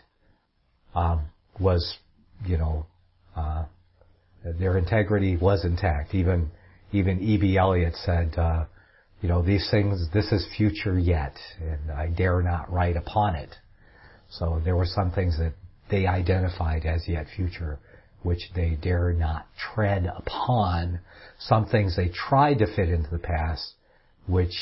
[SPEAKER 1] um, was, you know, uh, their integrity was intact. Even even E B. Elliott said, uh, you know, these things, this is future yet, and I dare not write upon it. So there were some things that they identified as yet future, which they dare not tread upon. Some things they tried to fit into the past, which,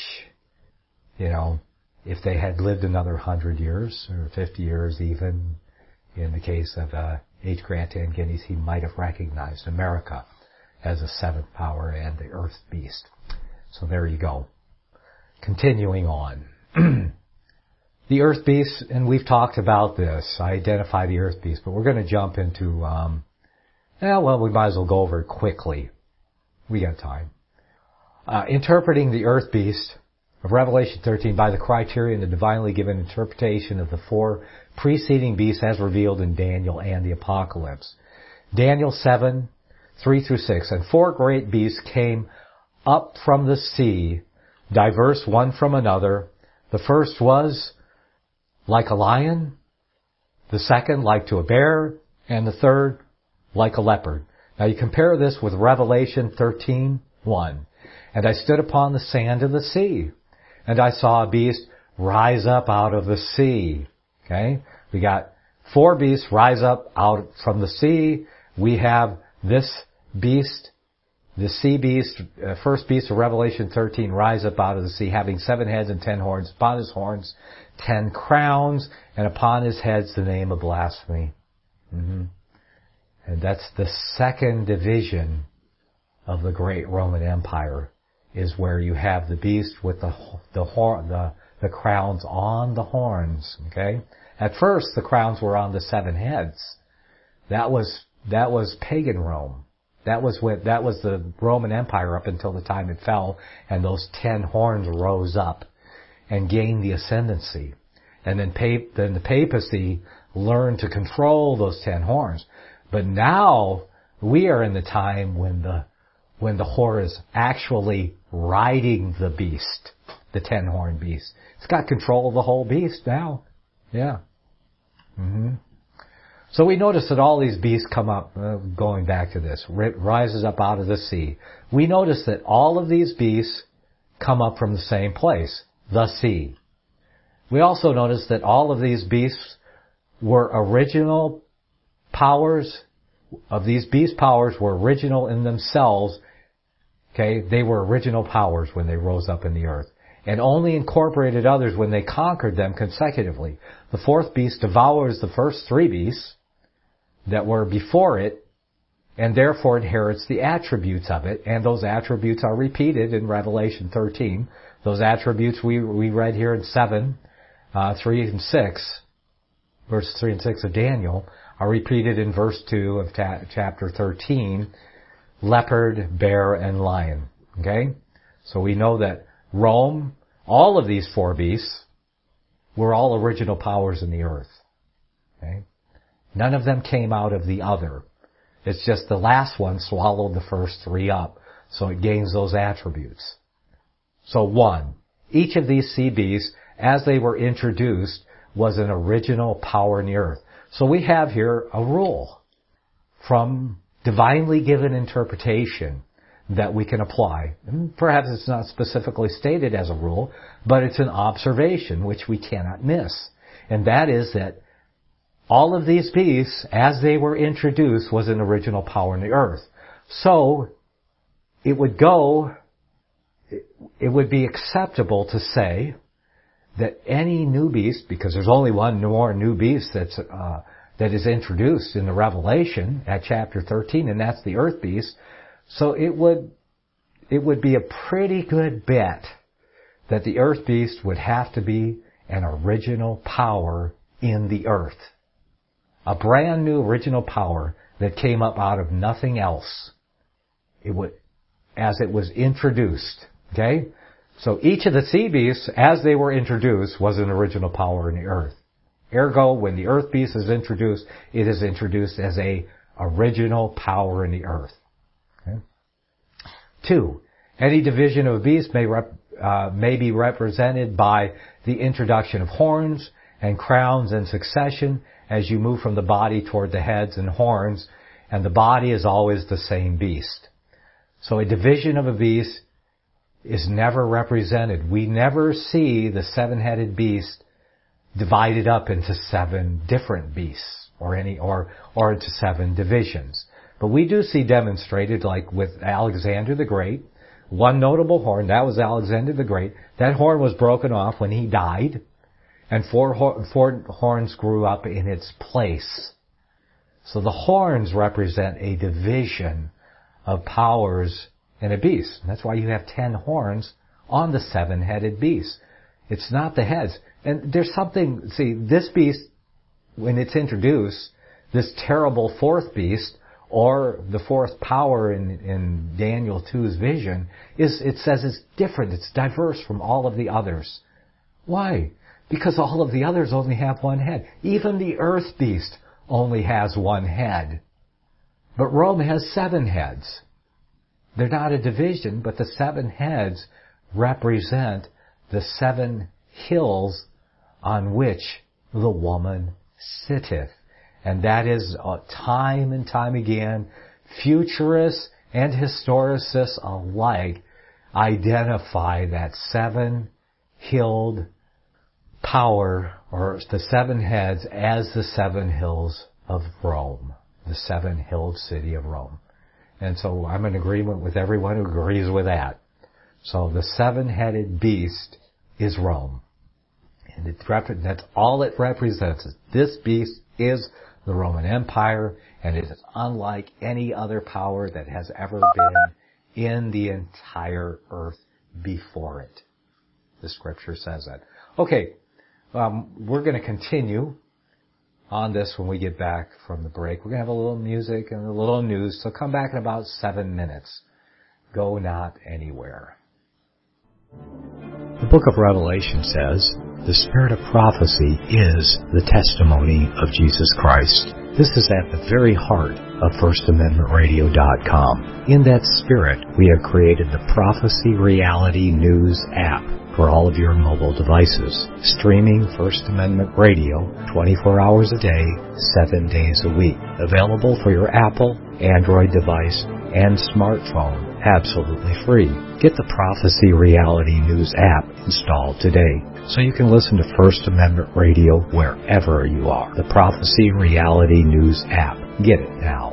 [SPEAKER 1] you know, if they had lived another hundred years, or fifty years even, in the case of uh, H. Grattan Guinness, he might have recognized America as a seventh power and the earth beast. So there you go. Continuing on. The earth beast, and we've talked about this. I identify the earth beast, but we're going to jump into, um, yeah, well, we might as well go over it quickly. We got time. Uh, interpreting the earth beast of Revelation thirteen by the criterion, the divinely given interpretation of the four preceding beasts as revealed in Daniel and the Apocalypse. Daniel seven, three through six. And four great beasts came up from the sea, diverse one from another. The first was like a lion, the second like to a bear, and the third like a leopard. Now you compare this with Revelation thirteen, one. And I stood upon the sand of the sea, and I saw a beast rise up out of the sea. Okay? We got four beasts rise up out from the sea. We have this beast, the sea beast, uh, first beast of Revelation thirteen, rise up out of the sea, having seven heads and ten horns. Upon his horns, ten crowns, and upon his heads the name of blasphemy. Mm-hmm. And that's the second division of the great Roman Empire, is where you have the beast with the the horn, the the crowns on the horns. Okay. At first, the crowns were on the seven heads. That was that was pagan Rome. That was what that was the Roman Empire up until the time it fell, and those ten horns rose up and gained the ascendancy. And then, pap- then the papacy learned to control those ten horns. But now we are in the time when the when the whore is actually riding the beast, the ten-horned beast. It's got control of the whole beast now. Yeah. Mm-hmm. So we notice that all these beasts come up, uh, going back to this, rises up out of the sea. We notice that all of these beasts come up from the same place, the sea. We also notice that all of these beasts were original powers, of these beast powers were original in themselves. Okay, they were original powers when they rose up in the earth, and only incorporated others when they conquered them consecutively. The fourth beast devours the first three beasts that were before it, and therefore inherits the attributes of it, and those attributes are repeated in Revelation thirteen. Those attributes we we read here in seven, uh, three and six, verses three and six of Daniel, are repeated in verse two of ta- chapter thirteen, leopard, bear, and lion. Okay? So we know that Rome, all of these four beasts, were all original powers in the earth. Okay? None of them came out of the other. It's just the last one swallowed the first three up, so it gains those attributes. So one, each of these sea beasts, as they were introduced, was an original power in the earth. So we have here a rule from divinely given interpretation that we can apply. And perhaps it's not specifically stated as a rule, but it's an observation which we cannot miss. And that is that all of these beasts, as they were introduced, was an original power in the earth. So it would go, it would be acceptable to say that any new beast, because there's only one more new beast that's uh, that is introduced in the Revelation at chapter thirteen, and that's the earth beast. So it would it would be a pretty good bet that the earth beast would have to be an original power in the earth. A brand new original power that came up out of nothing else. It would, as it was introduced. Okay? So each of the sea beasts, as they were introduced, was an original power in the earth. Ergo, when the earth beast is introduced, it is introduced as a original power in the earth. Okay? Two, any division of a beast may, rep, uh, may be represented by the introduction of horns and crowns in succession as you move from the body toward the heads and horns, and the body is always the same beast. So a division of a beast is never represented. We never see the seven-headed beast divided up into seven different beasts or any or or into seven divisions. But we do see demonstrated, like with Alexander the Great, one notable horn, that was Alexander the Great. That horn was broken off when he died, and four, four horns grew up in its place. So the horns represent a division of powers in a beast. That's why you have ten horns on the seven-headed beast. It's not the heads. And there's something, see, this beast, when it's introduced, this terrible fourth beast, or the fourth power in, in Daniel two's vision, is, it says it's different, it's diverse from all of the others. Why? Because all of the others only have one head. Even the earth beast only has one head. But Rome has seven heads. They're not a division, but the seven heads represent the seven hills on which the woman sitteth. And that is uh, time and time again, futurists and historicists alike identify that seven-hilled power, or the seven heads, as the seven hills of Rome, the seven-hilled city of Rome. And so I'm in agreement with everyone who agrees with that. So the seven-headed beast is Rome. And it, that's all it represents. This beast is the Roman Empire, and it is unlike any other power that has ever been in the entire earth before it. The scripture says that. Okay, um, we're going to continue on this when we get back from the break. We're going to have a little music and a little news, so come back in about seven minutes. Go not anywhere.
[SPEAKER 2] The book of Revelation says, the spirit of prophecy is the testimony of Jesus Christ. This is at the very heart of First Amendment Radio dot com. In that spirit, we have created the Prophecy Reality News app for all of your mobile devices, streaming First Amendment Radio twenty-four hours a day, seven days a week. Available for your Apple, Android device, and smartphone, absolutely free. Get the Prophecy Reality News app installed today so you can listen to First Amendment Radio wherever you are. The Prophecy Reality News app. Get it now.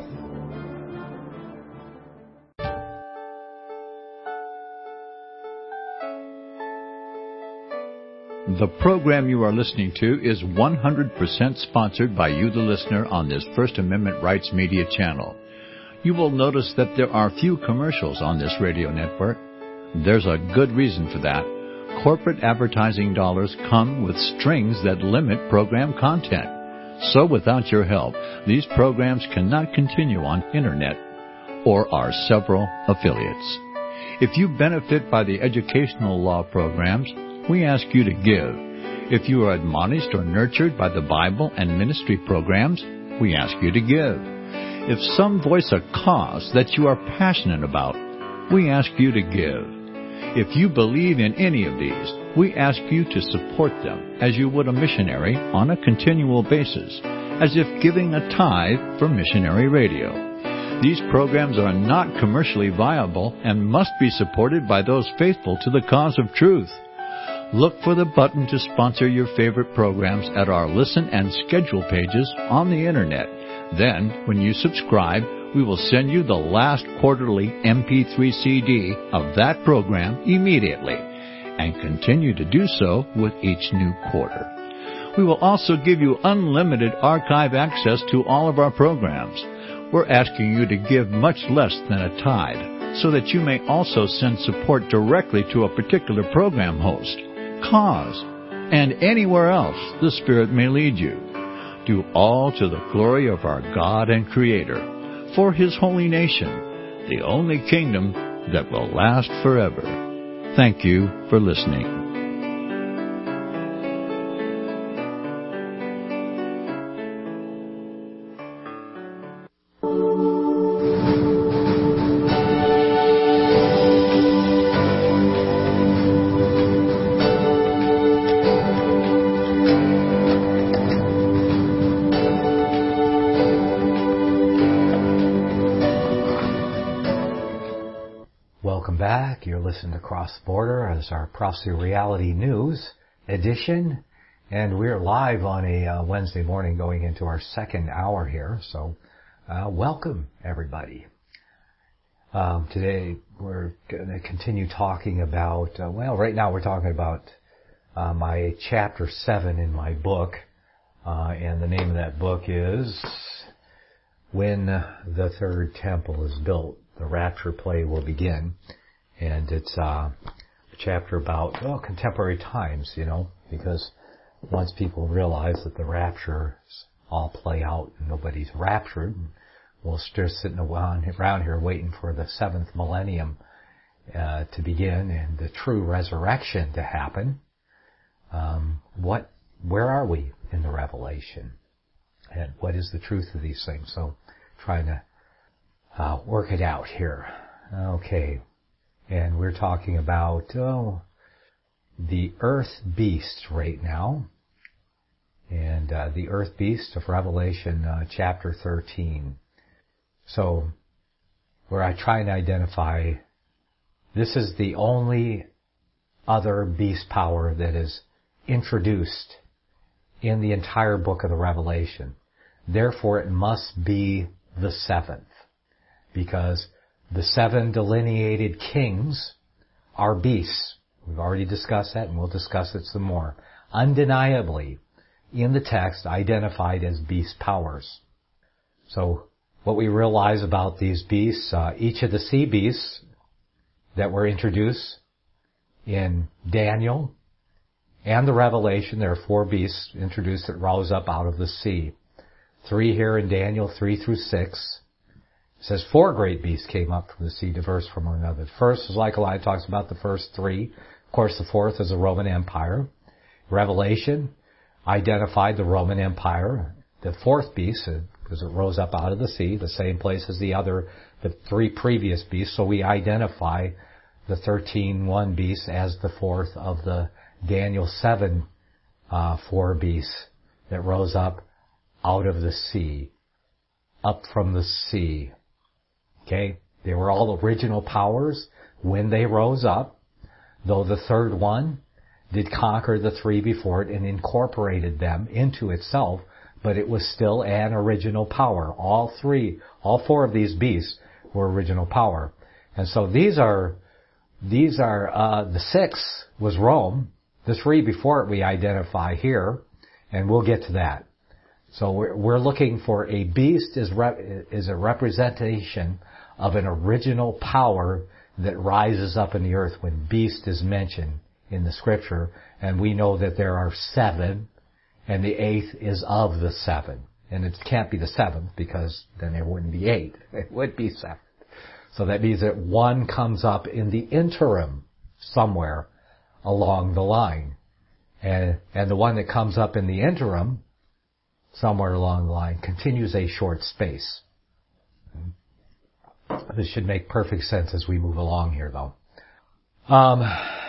[SPEAKER 4] The program you are listening to is one hundred percent sponsored by you, the listener, on this First Amendment Rights Media channel. You will notice that there are few commercials on this radio network. There's a good reason for that. Corporate advertising dollars come with strings that limit program content. So without your help, these programs cannot continue on Internet or our several affiliates. If you benefit by the educational law programs, we ask you to give. If you are admonished or nurtured by the Bible and ministry programs, we ask you to give. If some voice a cause that you are passionate about, we ask you to give. If you believe in any of these, we ask you to support them as you would a missionary on a continual basis, as if giving a tithe for missionary radio. These programs are not commercially viable and must be supported by those faithful to the cause of truth. Look for the button to sponsor your favorite programs at our listen and schedule pages on the Internet. Then, when you subscribe, we will send you the last quarterly M P three C D of that program immediately, and continue to do so with each new quarter. We will also give you unlimited archive access to all of our programs. We're asking you to give much less than a tithe, so that you may also send support directly to a particular program host, cause, and anywhere else the Spirit may lead you. Do all to the glory of our God and Creator, for His holy nation, the only kingdom that will last forever. Thank you for listening.
[SPEAKER 1] You're listening to Cross the Border as our Prophecy Reality News edition, and we're live on a uh, Wednesday morning going into our second hour here, so uh, welcome everybody. Um, today we're going to continue talking about, uh, well, right now we're talking about uh, my chapter seven in my book, uh, and the name of that book is When the Third Temple is Built, the Rapture Play Will Begin. And it's uh, a chapter about, well, contemporary times, you know, because once people realize that the raptures all play out and nobody's raptured, we'll still sitting around here waiting for the seventh millennium uh, to begin and the true resurrection to happen. Um, what, where are we in the Revelation? And what is the truth of these things? So, trying to uh, work it out here. Okay. And we're talking about, oh, the earth beast right now. And uh, the earth beast of Revelation uh, chapter thirteen. So, where I try and identify, this is the only other beast power that is introduced in the entire book of the Revelation. Therefore, it must be the seventh. Because the seven delineated kings are beasts. We've already discussed that, and we'll discuss it some more. Undeniably, in the text, identified as beast powers. So, what we realize about these beasts, uh, each of the sea beasts that were introduced in Daniel and the Revelation, there are four beasts introduced that rose up out of the sea. Three here in Daniel, three through six. It says four great beasts came up from the sea, diverse from one another. The first, as Zechariah talks about the first three. Of course, the fourth is the Roman Empire. Revelation identified the Roman Empire. The fourth beast, because it rose up out of the sea, the same place as the other, the three previous beasts. So we identify the thirteen one beasts as the fourth of the Daniel seven uh, four beasts that rose up out of the sea, up from the sea. Okay? They were all original powers when they rose up, though the third one did conquer the three before it and incorporated them into itself, but it was still an original power. All three, all four of these beasts were original power. And so these are, these are, uh, the six was Rome. The three before it we identify here, and we'll get to that. So we're, we're looking for a beast is, rep, is a representation of an original power that rises up in the earth when beast is mentioned in the scripture. And we know that there are seven, and the eighth is of the seven. And it can't be the seventh, because then there wouldn't be eight. It would be seven. So that means that one comes up in the interim somewhere along the line. And, and the one that comes up in the interim somewhere along the line continues a short space. This should make perfect sense as we move along here, though. Um,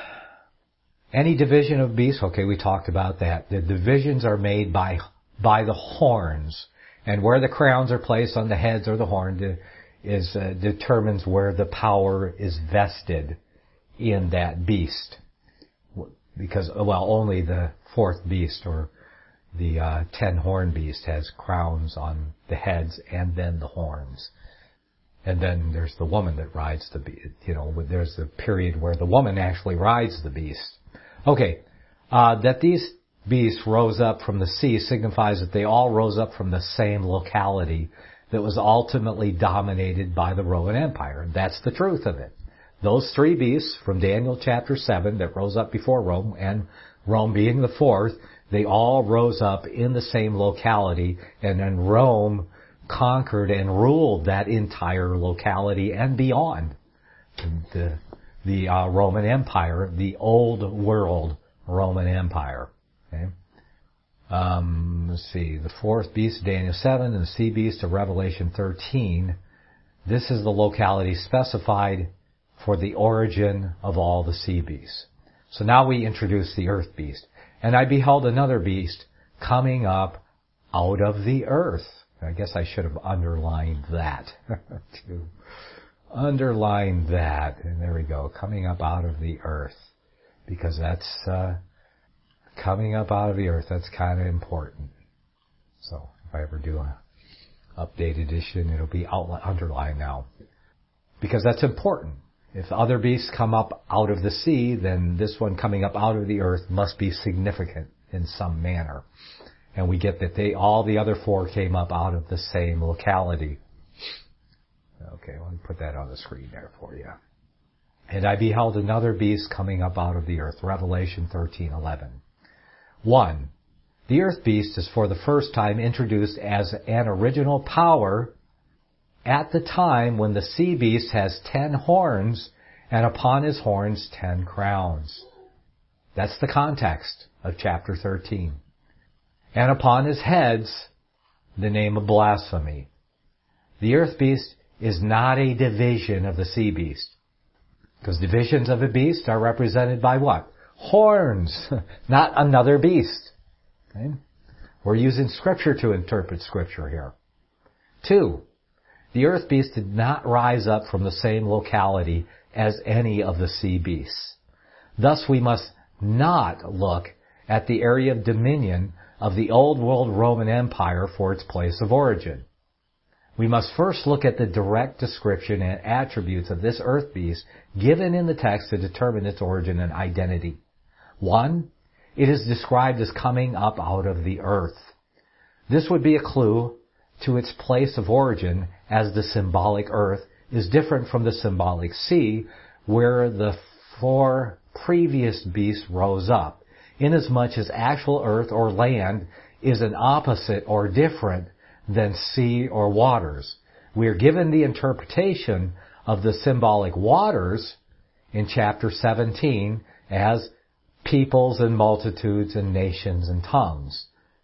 [SPEAKER 1] any division of beasts, okay, we talked about that. The divisions are made by by the horns, and where the crowns are placed on the heads or the horn is uh, determines where the power is vested in that beast. Because, well, only the fourth beast or the uh, ten-horn beast has crowns on the heads and then the horns. And then there's the woman that rides the beast. You know, there's the period where the woman actually rides the beast. Okay, uh, that these beasts rose up from the sea signifies that they all rose up from the same locality that was ultimately dominated by the Roman Empire. That's the truth of it. Those three beasts from Daniel chapter seven that rose up before Rome, and Rome being the fourth, they all rose up in the same locality, and then Rome conquered and ruled that entire locality and beyond. The, the uh, Roman Empire, the old world Roman Empire. Okay? Um, let's see, the fourth beast, Daniel seven, and the sea beast of Revelation thirteen. This is the locality specified for the origin of all the sea beasts. So now we introduce the earth beast. And I beheld another beast coming up out of the earth. I guess I should have underlined that. to underline that. And there we go. Coming up out of the earth. Because that's, uh, coming up out of the earth. That's kind of important. So if I ever do a update edition, it'll be outline, underlined now. Because that's important. If other beasts come up out of the sea, then this one coming up out of the earth must be significant in some manner. And we get that they, all the other four came up out of the same locality. Okay, let me put that on the screen there for you. And I beheld another beast coming up out of the earth. Revelation thirteen eleven. One, the earth beast is for the first time introduced as an original power at the time when the sea beast has ten horns, and upon his horns ten crowns. That's the context of chapter thirteen. And upon his heads, the name of blasphemy. The earth beast is not a division of the sea beast. Because divisions of a beast are represented by what? Horns, not another beast. Okay? We're using Scripture to interpret Scripture here. Two, the earth beast did not rise up from the same locality as any of the sea beasts. Thus we must not look at the area of dominion of the old world Roman Empire for its place of origin. We must first look at the direct description and attributes of this earth beast given in the text to determine its origin and identity. One, it is described as coming up out of the earth. This would be a clue to its place of origin, as the symbolic earth is different from the symbolic sea, where the four previous beasts rose up, inasmuch as actual earth or land is an opposite or different than sea or waters. We are given the interpretation of the symbolic waters in chapter seventeen as peoples and multitudes and nations and tongues.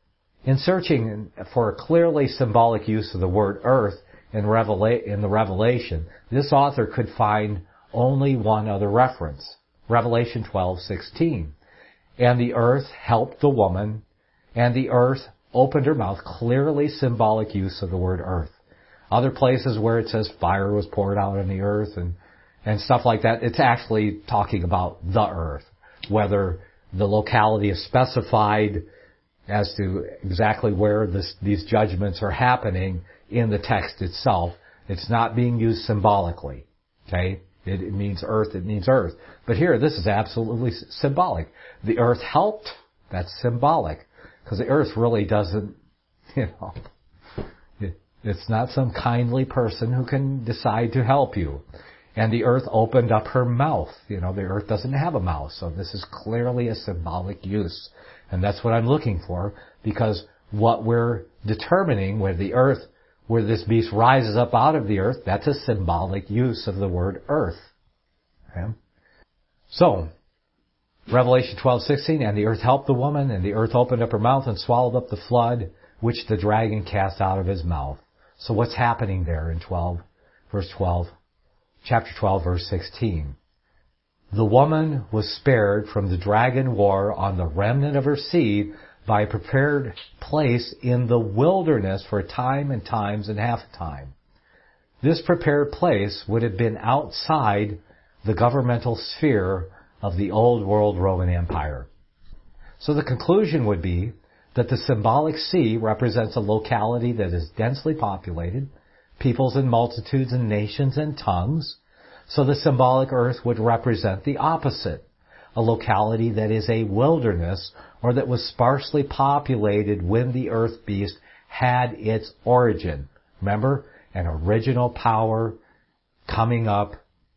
[SPEAKER 1] In searching for a clearly symbolic use of the word earth in, Revela- in the Revelation, this author could find only one other reference, Revelation twelve sixteen. And the earth helped the woman, and the earth opened her mouth, clearly symbolic use of the word earth. Other places where it says fire was poured out on the earth and, and stuff like that, it's actually talking about the earth. Whether the locality is specified as to exactly where this, these judgments are happening in the text itself, it's not being used symbolically. Okay? It, it means earth, it means earth. But here, this is absolutely symbolic. The earth helped, that's symbolic. Because the earth really doesn't, you know, it, it's not some kindly person who can decide to help you. And the earth opened up her mouth. You know, the earth doesn't have a mouth, so this is clearly a symbolic use. And that's what I'm looking for, because what we're determining where the earth, where this beast rises up out of the earth, that's a symbolic use of the word earth. Okay? So, Revelation twelve sixteen, and the earth helped the woman, and the earth opened up her mouth and swallowed up the flood, which the dragon cast out of his mouth. So what's happening there in twelve, verse twelve, chapter twelve, verse sixteen? The woman was spared from the dragon war on the remnant of her seed by a prepared place in the wilderness for a time and times and half a time. This prepared place would have been outside the governmental sphere of the old world Roman Empire. So the conclusion would be that the symbolic sea represents a locality that is densely populated, peoples and multitudes and nations and tongues. So the symbolic earth would represent the opposite, a locality that is a wilderness or that was sparsely populated when the earth beast had its origin. Remember, an original power coming up,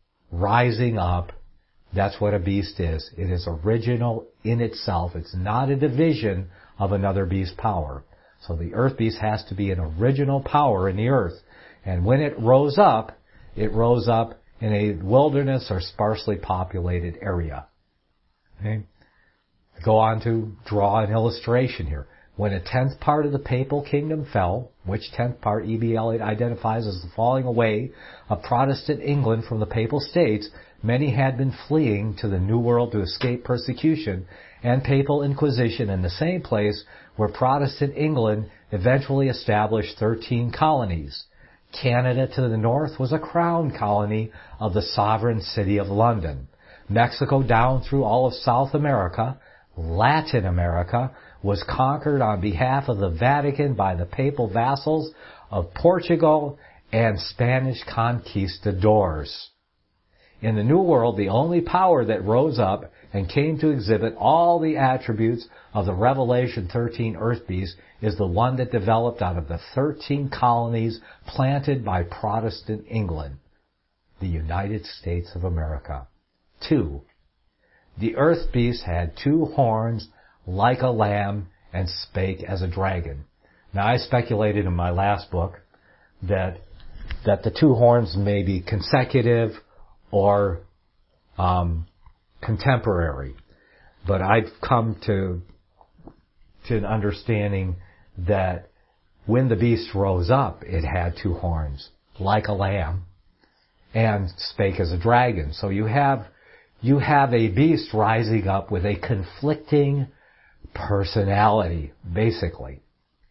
[SPEAKER 1] rising up. That's what a beast is. It is original in itself. It's not a division of another beast power. So the earth beast has to be an original power in the earth. And when it rose up, it rose up in a wilderness or sparsely populated area. Okay? Go on to draw an illustration here. When a tenth part of the papal kingdom fell, which tenth part E B Elliott identifies as the falling away of Protestant England from the papal states, many had been fleeing to the New World to escape persecution and papal inquisition in the same place where Protestant England eventually established thirteen colonies. Canada to the north was a crown colony of the sovereign city of London. Mexico down through all of South America, Latin America, was conquered on behalf of the Vatican by the papal vassals of Portugal and Spanish conquistadors. In the New World, the only power that rose up and came to exhibit all the attributes of the Revelation thirteen earth beast is the one that developed out of the thirteen colonies planted by Protestant England, the United States of America. Two, the earth beast had two horns like a lamb and spake as a dragon. Now, I speculated in my last book that that the two horns may be consecutive or um, contemporary, but I've come to to an understanding that when the beast rose up, it had two horns like a lamb and spake as a dragon. So you have you have a beast rising up with a conflicting personality, basically.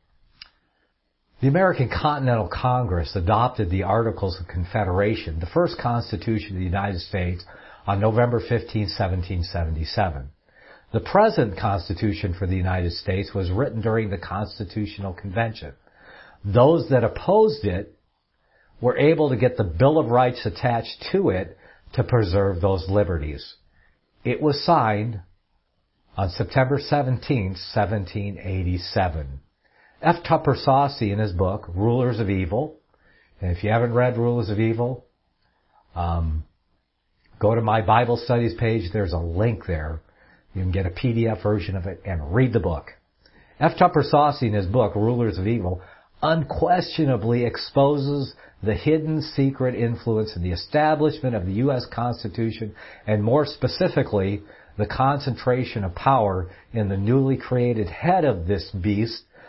[SPEAKER 1] The American Continental Congress adopted the Articles of Confederation, the first Constitution of the United States, on November fifteenth, seventeen seventy-seven. The present Constitution for the United States was written during the Constitutional Convention. Those that opposed it were able to get the Bill of Rights attached to it to preserve those liberties. It was signed on September seventeenth, seventeen eighty-seven. F. Tupper Saucy, in his book, Rulers of Evil, and if you haven't read Rulers of Evil, um, go to my Bible Studies page. There's a link there. You can get a P D F version of it and read the book. F. Tupper Saucy, in his book, Rulers of Evil, unquestionably exposes the hidden secret influence in the establishment of the U S Constitution, and more specifically, the concentration of power in the newly created head of this beast,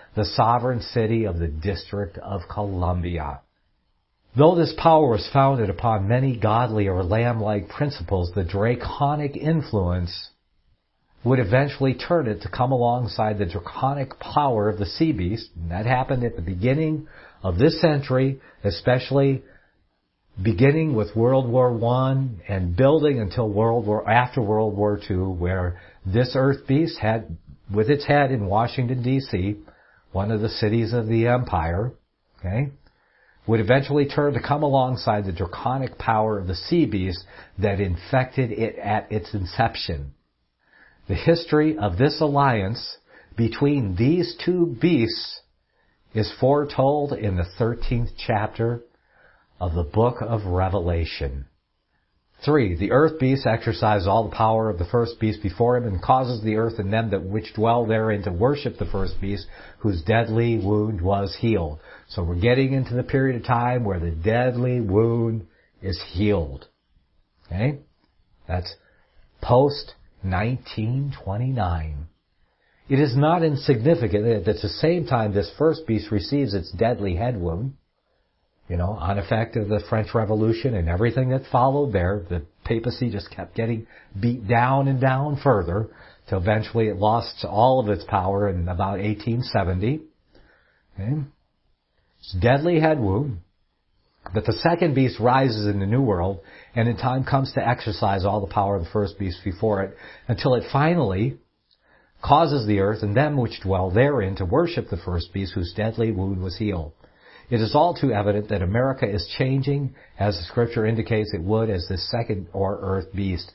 [SPEAKER 1] the sovereign city of the District of Columbia. Though this power was founded upon many godly or lamb-like principles, the draconic influence would eventually turn it to come alongside the draconic power of the sea beast. And that happened at the beginning of this century, especially beginning with World War One and building until World War after World War Two, where this earth beast had, with its head in Washington, D C, one of the cities of the empire, okay, would eventually turn to come alongside the draconic power of the sea beast that infected it at its inception. The history of this alliance between these two beasts is foretold in the thirteenth chapter of the book of Revelation. Three, the earth beast exercises all the power of the first beast before him and causes the earth and them that which dwell therein to worship the first beast, whose deadly wound was healed. So we're getting into the period of time where the deadly wound is healed. Okay? That's post nineteen twenty-nine. It is not insignificant that at the same time this first beast receives its deadly head wound, you know, on effect of the French Revolution and everything that followed there, the papacy just kept getting beat down and down further till eventually it lost all of its power in about eighteen seventy. Okay? It's a deadly head wound. But the second beast rises in the New World, and in time comes to exercise all the power of the first beast before it, until it finally causes the earth and them which dwell therein to worship the first beast, whose deadly wound was healed. It is all too evident that America is changing, as the Scripture indicates it would, as this second or earth beast.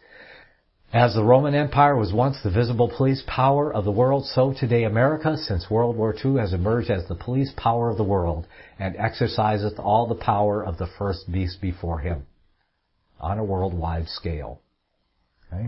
[SPEAKER 1] As the Roman Empire was once the visible police power of the world, so today America, since World War Two, has emerged as the police power of the world and exerciseth all the power of the first beast before him on a worldwide scale. Okay?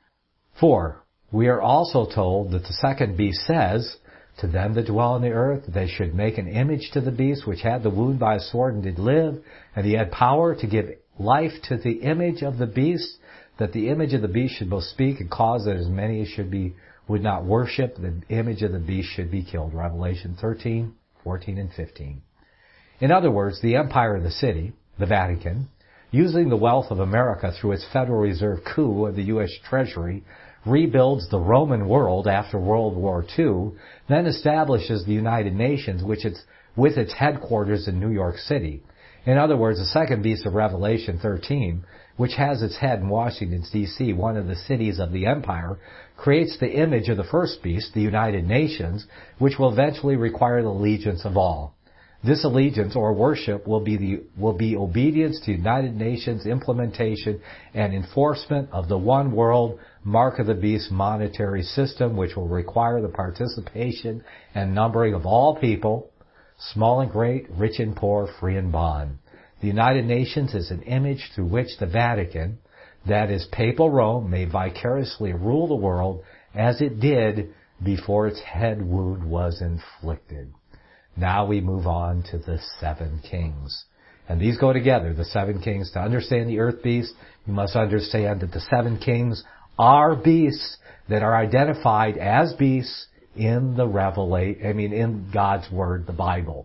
[SPEAKER 1] Four, we are also told that the second beast says, to them that dwell on the earth, they should make an image to the beast which had the wound by a sword and did live, and he had power to give life to the image of the beast, that the image of the beast should both speak and cause that as many as should be would not worship the image of the beast should be killed. Revelation thirteen, fourteen, and fifteen. In other words, the empire of the city, the Vatican, using the wealth of America through its Federal Reserve coup of the U S Treasury, rebuilds the Roman world after World War Two, then establishes the United Nations, which it's with its headquarters in New York City. In other words, the second beast of Revelation thirteen, which has its head in Washington, D C, one of the cities of the empire, creates the image of the first beast, the United Nations, which will eventually require the allegiance of all. This allegiance or worship will be the will be obedience to United Nations implementation and enforcement of the one world mark of the beast monetary system, which will require the participation and numbering of all people, small and great, rich and poor, free and bond. The United Nations is an image through which the Vatican, that is Papal Rome, may vicariously rule the world as it did before its head wound was inflicted. Now we move on to the seven kings. And these go together, the seven kings. To understand the earth beast, you must understand that the seven kings are beasts that are identified as beasts in the Revelation, I mean, in God's Word, the Bible,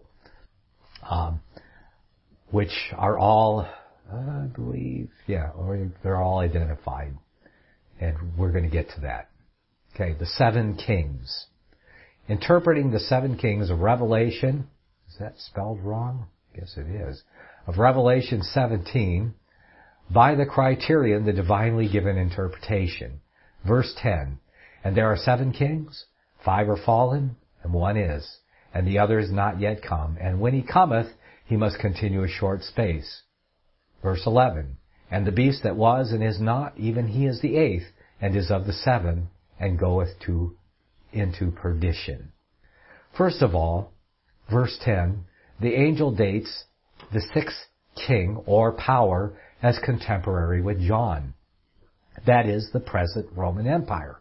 [SPEAKER 1] um, which are all, I believe, yeah, or they're all identified. And we're going to get to that. Okay, the seven kings. Interpreting the seven kings of Revelation, is that spelled wrong? I guess it is. Of Revelation seventeen, by the criterion, the divinely given interpretation. Verse ten, and there are seven kings, five are fallen, and one is, and the other is not yet come, and when he cometh, he must continue a short space. Verse eleven, and the beast that was and is not, even he is the eighth, and is of the seven, and goeth to into perdition. First of all, verse ten, the angel dates the sixth king or power as contemporary with John. That is the present Roman Empire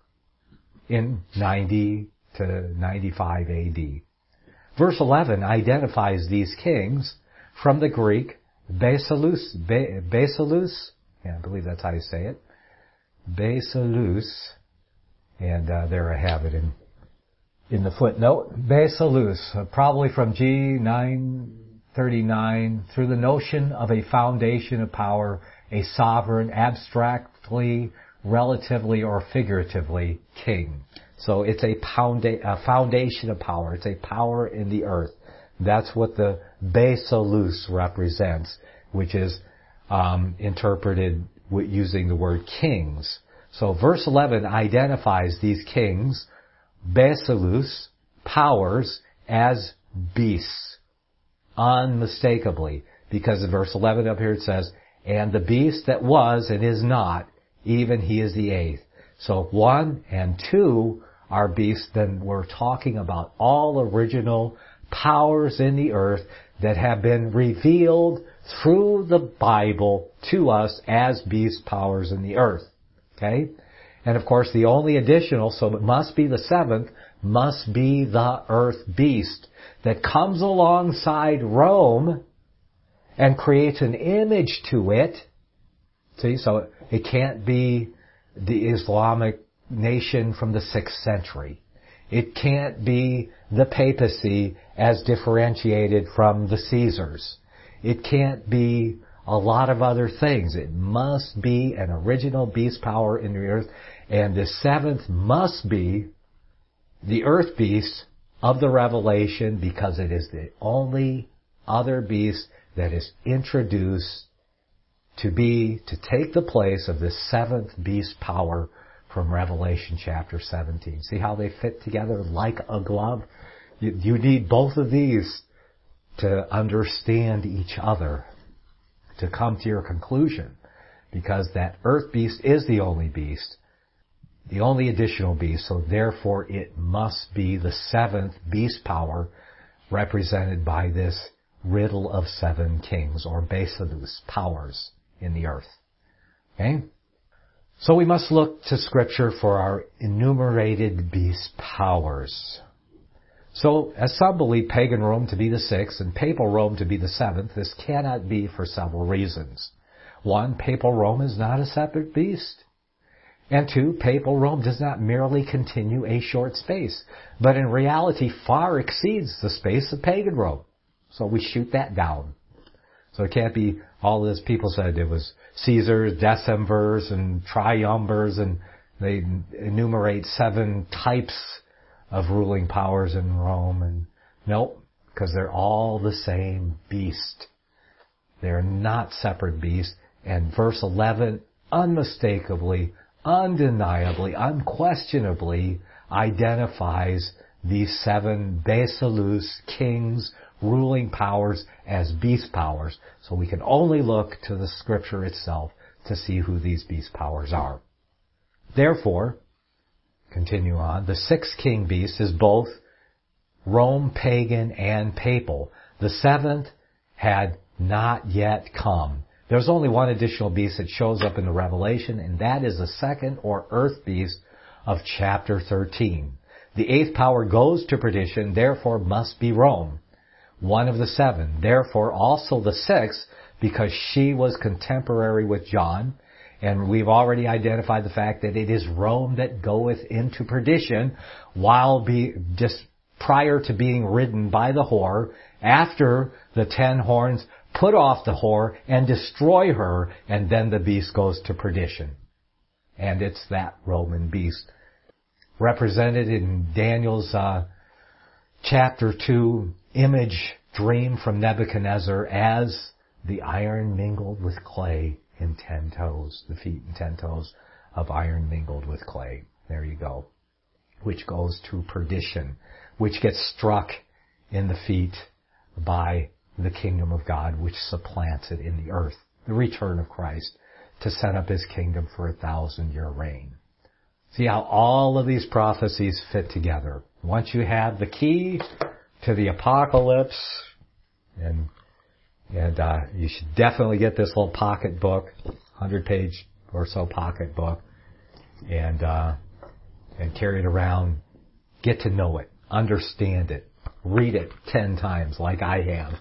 [SPEAKER 1] in ninety to ninety-five A D. Verse eleven identifies these kings from the Greek Basileus, Be, Basileus, yeah, I believe that's how you say it, Basileus, and uh, there I have it in in the footnote, Basileus, uh, probably from G nine thirty-nine, through the notion of a foundation of power, a sovereign, abstractly, relatively, or figuratively king. So it's a, pounda- a foundation of power. It's a power in the earth. That's what the Basileus represents, which is um, interpreted with using the word kings. So verse eleven identifies these kings, Basileus, powers, as beasts, unmistakably. Because in verse eleven up here it says, and the beast that was and is not, even he is the eighth. So one and two are beasts. Then we're talking about all original powers in the earth that have been revealed through the Bible to us as beast powers in the earth. Okay? And of course the only additional, so it must be the seventh, must be the earth beast that comes alongside Rome and creates an image to it. See, so it can't be the Islamic nation from the sixth century. It can't be the papacy as differentiated from the Caesars. It can't be a lot of other things. It must be an original beast power in the earth. And the seventh must be the earth beast of the Revelation, because it is the only other beast that is introduced to be, to take the place of the seventh beast power from Revelation chapter seventeen. See how they fit together like a glove? You, you need both of these to understand each other, to come to your conclusion, because that earth beast is the only beast, the only additional beast, so therefore it must be the seventh beast power represented by this riddle of seven kings, or Basileus, powers in the earth. Okay? So we must look to Scripture for our enumerated beast powers. So, as some believe pagan Rome to be the sixth and papal Rome to be the seventh, this cannot be for several reasons. One, papal Rome is not a separate beast. And two, papal Rome does not merely continue a short space, but in reality far exceeds the space of pagan Rome. So we shoot that down. So it can't be all this. People said it was Caesars, decemvirs, and triumvirs, and they enumerate seven types of ruling powers in Rome. And nope, because they're all the same beast. They're not separate beasts. And verse eleven unmistakably, undeniably, unquestionably identifies these seven Basileus kings, ruling powers, as beast powers. So we can only look to the Scripture itself to see who these beast powers are. Therefore, continue on, the sixth king beast is both Rome pagan and papal. The seventh had not yet come. There's only one additional beast that shows up in the Revelation, and that is the second or earth beast of chapter thirteen. The eighth power goes to perdition, therefore must be Rome, one of the seven. Therefore also the sixth, because she was contemporary with John, and we've already identified the fact that it is Rome that goeth into perdition, while be just prior to being ridden by the whore, after the ten horns put off the whore and destroy her, and then the beast goes to perdition. And it's that Roman beast, represented in Daniel's uh, chapter two image dream from Nebuchadnezzar as the iron mingled with clay in ten toes, the feet and ten toes of iron mingled with clay. There you go. Which goes to perdition, which gets struck in the feet by the kingdom of God, which supplants it in the earth. The return of Christ to set up His kingdom for a thousand year reign. See how all of these prophecies fit together. Once you have the key to the apocalypse, and and uh, you should definitely get this little pocket book, hundred page or so pocket book, and uh, and carry it around. Get to know it, understand it, read it ten times like I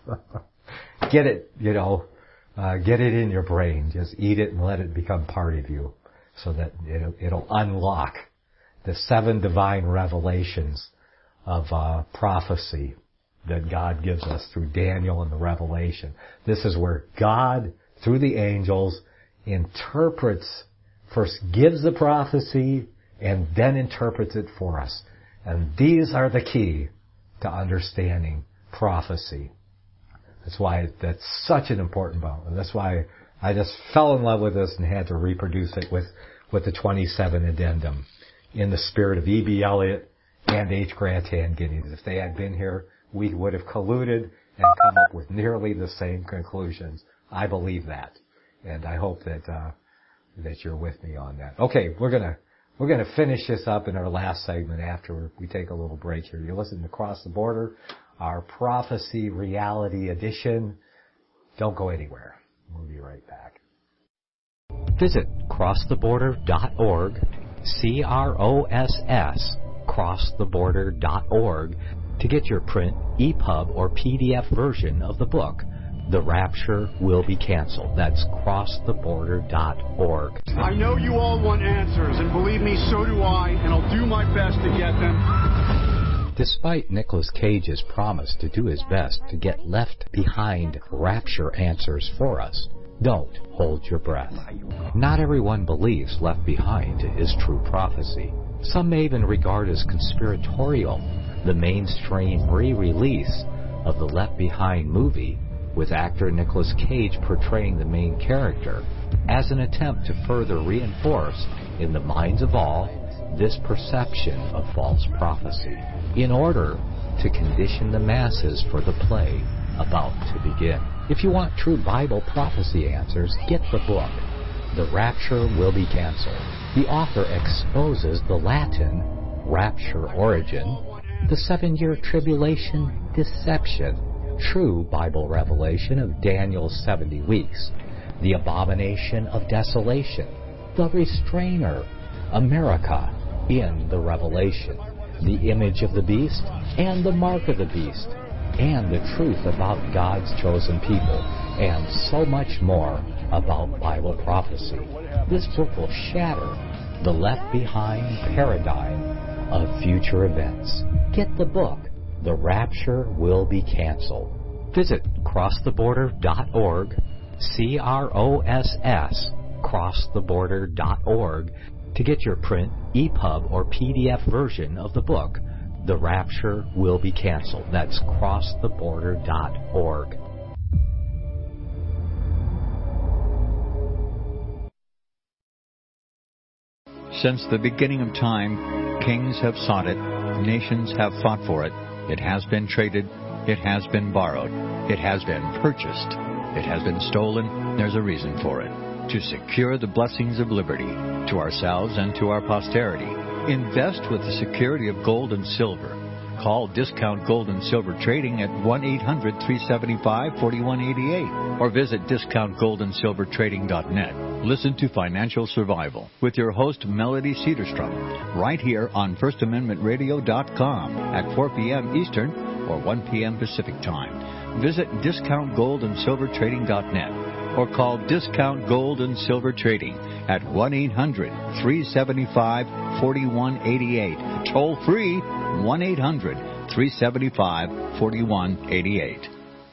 [SPEAKER 1] have. Get it, you know, uh, get it in your brain. Just eat it and let it become part of you, so that it'll, it'll unlock the seven divine revelations of uh, prophecy that God gives us through Daniel and the Revelation. This is where God, through the angels, interprets, first gives the prophecy, and then interprets it for us. And these are the key to understanding prophecy. That's why that's such an important book. And that's why I just fell in love with this and had to reproduce it with, with the twenty-seven addendum in the spirit of E B Elliott and H. Grant Giddings. If they had been here, we would have colluded and come up with nearly the same conclusions. I believe that. And I hope that, uh, that you're with me on that. Okay, we're gonna, we're gonna finish this up in our last segment after we take a little break here. You're listening to Across the Border, our Prophecy Reality Edition. Don't go anywhere. We'll be right back.
[SPEAKER 2] Visit cross the border dot org, C R O S S, cross the border dot org, to get your print, E P U B, or P D F version of the book, The Rapture Will Be Canceled. That's cross the border dot org.
[SPEAKER 3] I know you all want answers, and believe me, so do I, and I'll do my best to get them.
[SPEAKER 2] Despite Nicolas Cage's promise to do his best to get left behind rapture answers for us, don't hold your breath. Not everyone believes Left Behind is true prophecy. Some may even regard as conspiratorial the mainstream re-release of the Left Behind movie with actor Nicolas Cage portraying the main character as an attempt to further reinforce in the minds of all this perception of false prophecy in order to condition the masses for the play about to begin. If you want true Bible prophecy answers, get the book, The Rapture Will Be Canceled. The author exposes the Latin rapture origin, the seven-year tribulation deception, true Bible revelation of Daniel's seventy weeks, the abomination of desolation, the restrainer, America in the Revelation, the image of the beast and the mark of the beast, and the truth about God's chosen people, and so much more about Bible prophecy. This book will shatter the Left Behind paradigm of future events. Get the book, The Rapture Will Be Canceled. Visit cross the border dot org, C R O S S, cross the border dot org, to get your print, E P U B, or P D F version of the book, The Rapture Will Be Canceled. That's cross the border dot org.
[SPEAKER 4] Since the beginning of time, kings have sought it, nations have fought for it. It has been traded, it has been borrowed, it has been purchased, it has been stolen. There's a reason for it. To secure the blessings of liberty to ourselves and to our posterity, invest with the security of gold and silver. Call Discount Gold and Silver Trading at one eight hundred, three seven five, four one eight eight or visit discount gold and silver trading dot net. Listen to Financial Survival with your host Melody Cedarstrom right here on first amendment radio dot com at four p.m. Eastern or one p.m. Pacific Time. Visit discount gold and silver trading dot net or call Discount Gold and Silver Trading at one eight hundred, three seven five, four one eight eight. Toll free one eight hundred, three seven five, four one eight eight.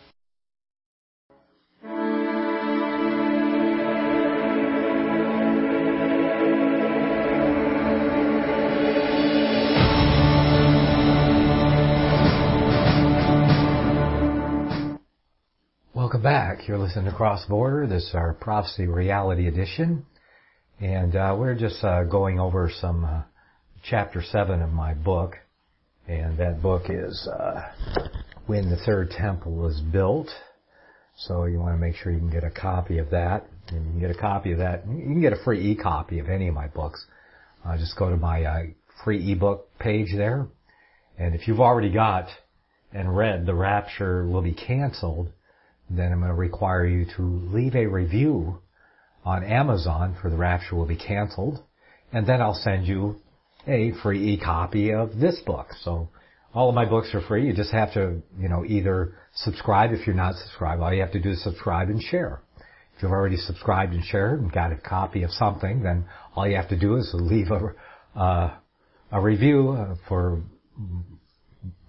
[SPEAKER 1] Welcome back. You're listening to Cross Border. This is our Prophecy Reality Edition. And uh, we're just uh, going over some uh, chapter seven of my book. And that book is uh, When the Third Temple Was Built. So you want to make sure you can get a copy of that. And you can get a copy of that. You can get a free e-copy of any of my books. Uh, just go to my uh, free ebook page there. And if you've already got and read The Rapture Will Be Canceled, then I'm going to require you to leave a review on Amazon for The Rapture Will Be Canceled. And then I'll send you a free e-copy of this book. So all of my books are free. You just have to, you know, either subscribe if you're not subscribed. All you have to do is subscribe and share. If you've already subscribed and shared and got a copy of something, then all you have to do is leave a, uh, a review for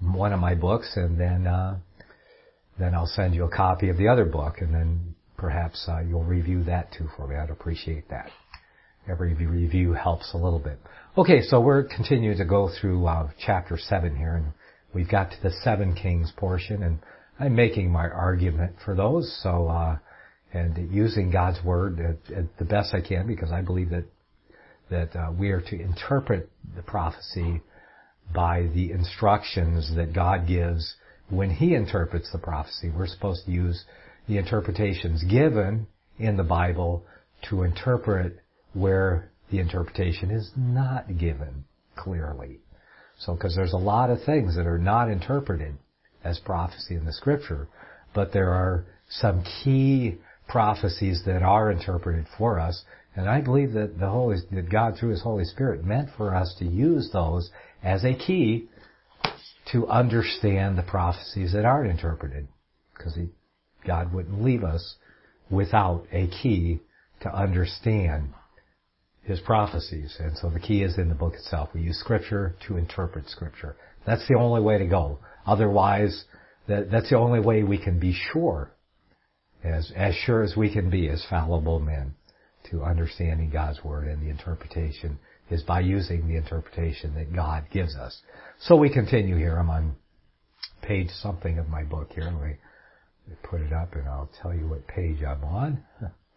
[SPEAKER 1] one of my books, and then uh, then I'll send you a copy of the other book, and then perhaps uh, you'll review that too for me. I'd appreciate that. Every review helps a little bit. Okay, so we're continuing to go through uh, chapter seven here, and we've got to the seven kings portion, and I'm making my argument for those, so uh, and using God's word at, at the best I can, because I believe that that uh, we are to interpret the prophecy by the instructions that God gives when He interprets the prophecy. We're supposed to use the interpretations given in the Bible to interpret where the interpretation is not given clearly. So, because there's a lot of things that are not interpreted as prophecy in the Scripture, but there are some key prophecies that are interpreted for us, and I believe that the Holy, that God through His Holy Spirit meant for us to use those as a key to understand the prophecies that aren't interpreted, because he, God wouldn't leave us without a key to understand His prophecies. And so the key is in the book itself. We use Scripture to interpret Scripture. That's the only way to go. Otherwise, that, that's the only way we can be sure, as, as sure as we can be as fallible men, to understanding God's Word, and the interpretation is by using the interpretation that God gives us. So we continue here. I'm on page something of my book here. Let me put it up and I'll tell you what page I'm on.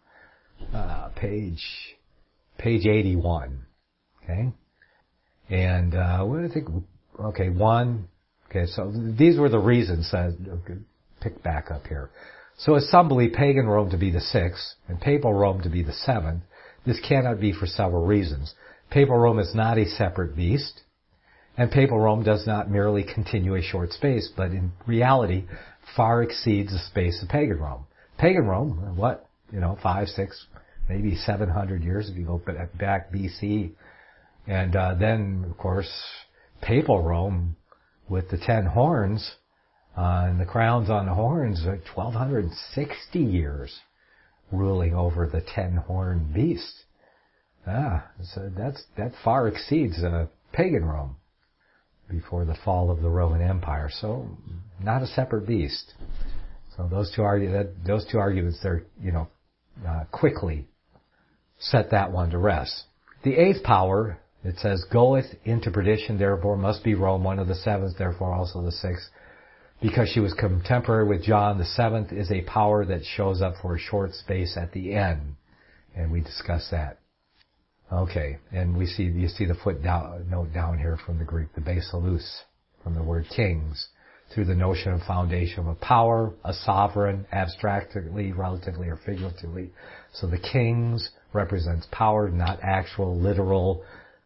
[SPEAKER 1] Uh, page, page eighty-one. Okay? And, uh, what do I think? Okay, one. Okay, so these were the reasons. Uh, pick back up here. So as some believe pagan Rome to be the sixth and papal Rome to be the seventh, this cannot be for several reasons. Papal Rome is not a separate beast, and papal Rome does not merely continue a short space, but in reality far exceeds the space of pagan Rome. Pagan Rome, what, you know, five, six, maybe seven hundred years if you go back B C, and uh, then of course papal Rome with the ten horns. Uh, and the crowns on the horns are twelve sixty years ruling over the ten-horned beast. Ah, so that's, that far exceeds uh, pagan Rome before the fall of the Roman Empire. So, not a separate beast. So those two argue that those two arguments, they're, you know, uh, quickly set that one to rest. The eighth power, it says, goeth into perdition, therefore must be Rome, one of the seventh, therefore also the sixth. Because she was contemporary with John, the seventh is a power that shows up for a short space at the end. And we discussed that. Okay, and we see, you see the footnote down, down here from the Greek, the basileus, from the word kings, through the notion of foundation of power, a sovereign, abstractly, relatively, or figuratively. So the kings represents power, not actual, literal,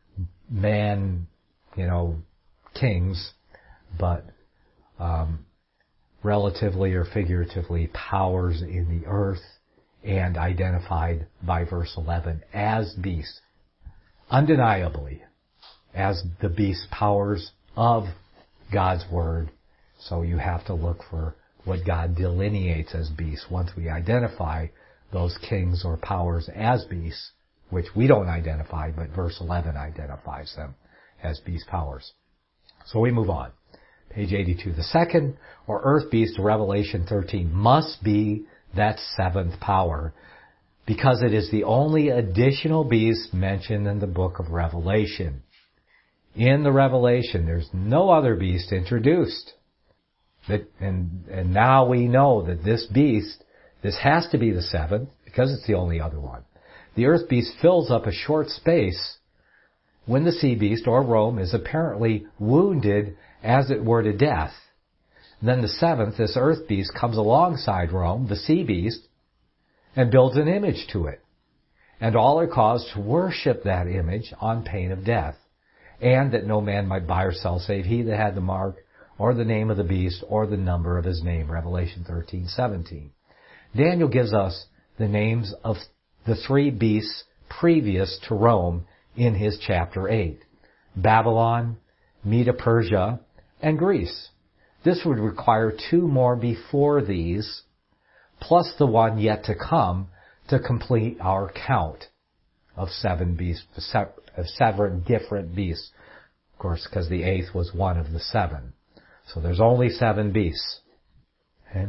[SPEAKER 1] man, you know, kings, but Um, relatively or figuratively powers in the earth, and identified by verse eleven as beasts, undeniably as the beast powers of God's Word. So you have to look for what God delineates as beasts. Once we identify those kings or powers as beasts, which we don't identify, but verse eleven identifies them as beast powers. So we move on. Page eighty-two. The second, or earth beast, Revelation thirteen, must be that seventh power, because it is the only additional beast mentioned in the book of Revelation. In the Revelation, there's no other beast introduced. That, and, and now we know that this beast, this has to be the seventh, because it's the only other one. The earth beast fills up a short space when the sea beast, or Rome, is apparently wounded as it were to death. Then the seventh, this earth beast, comes alongside Rome, the sea beast, and builds an image to it. And all are caused to worship that image on pain of death, and that no man might buy or sell save he that had the mark, or the name of the beast, or the number of his name. Revelation thirteen seventeen. Daniel gives us the names of the three beasts previous to Rome in his chapter eight. Babylon, Medo-Persia, and Greece. This would require two more before these, plus the one yet to come, to complete our count of seven beasts, of seven different beasts. Of course, because the eighth was one of the seven. So there's only seven beasts. Okay?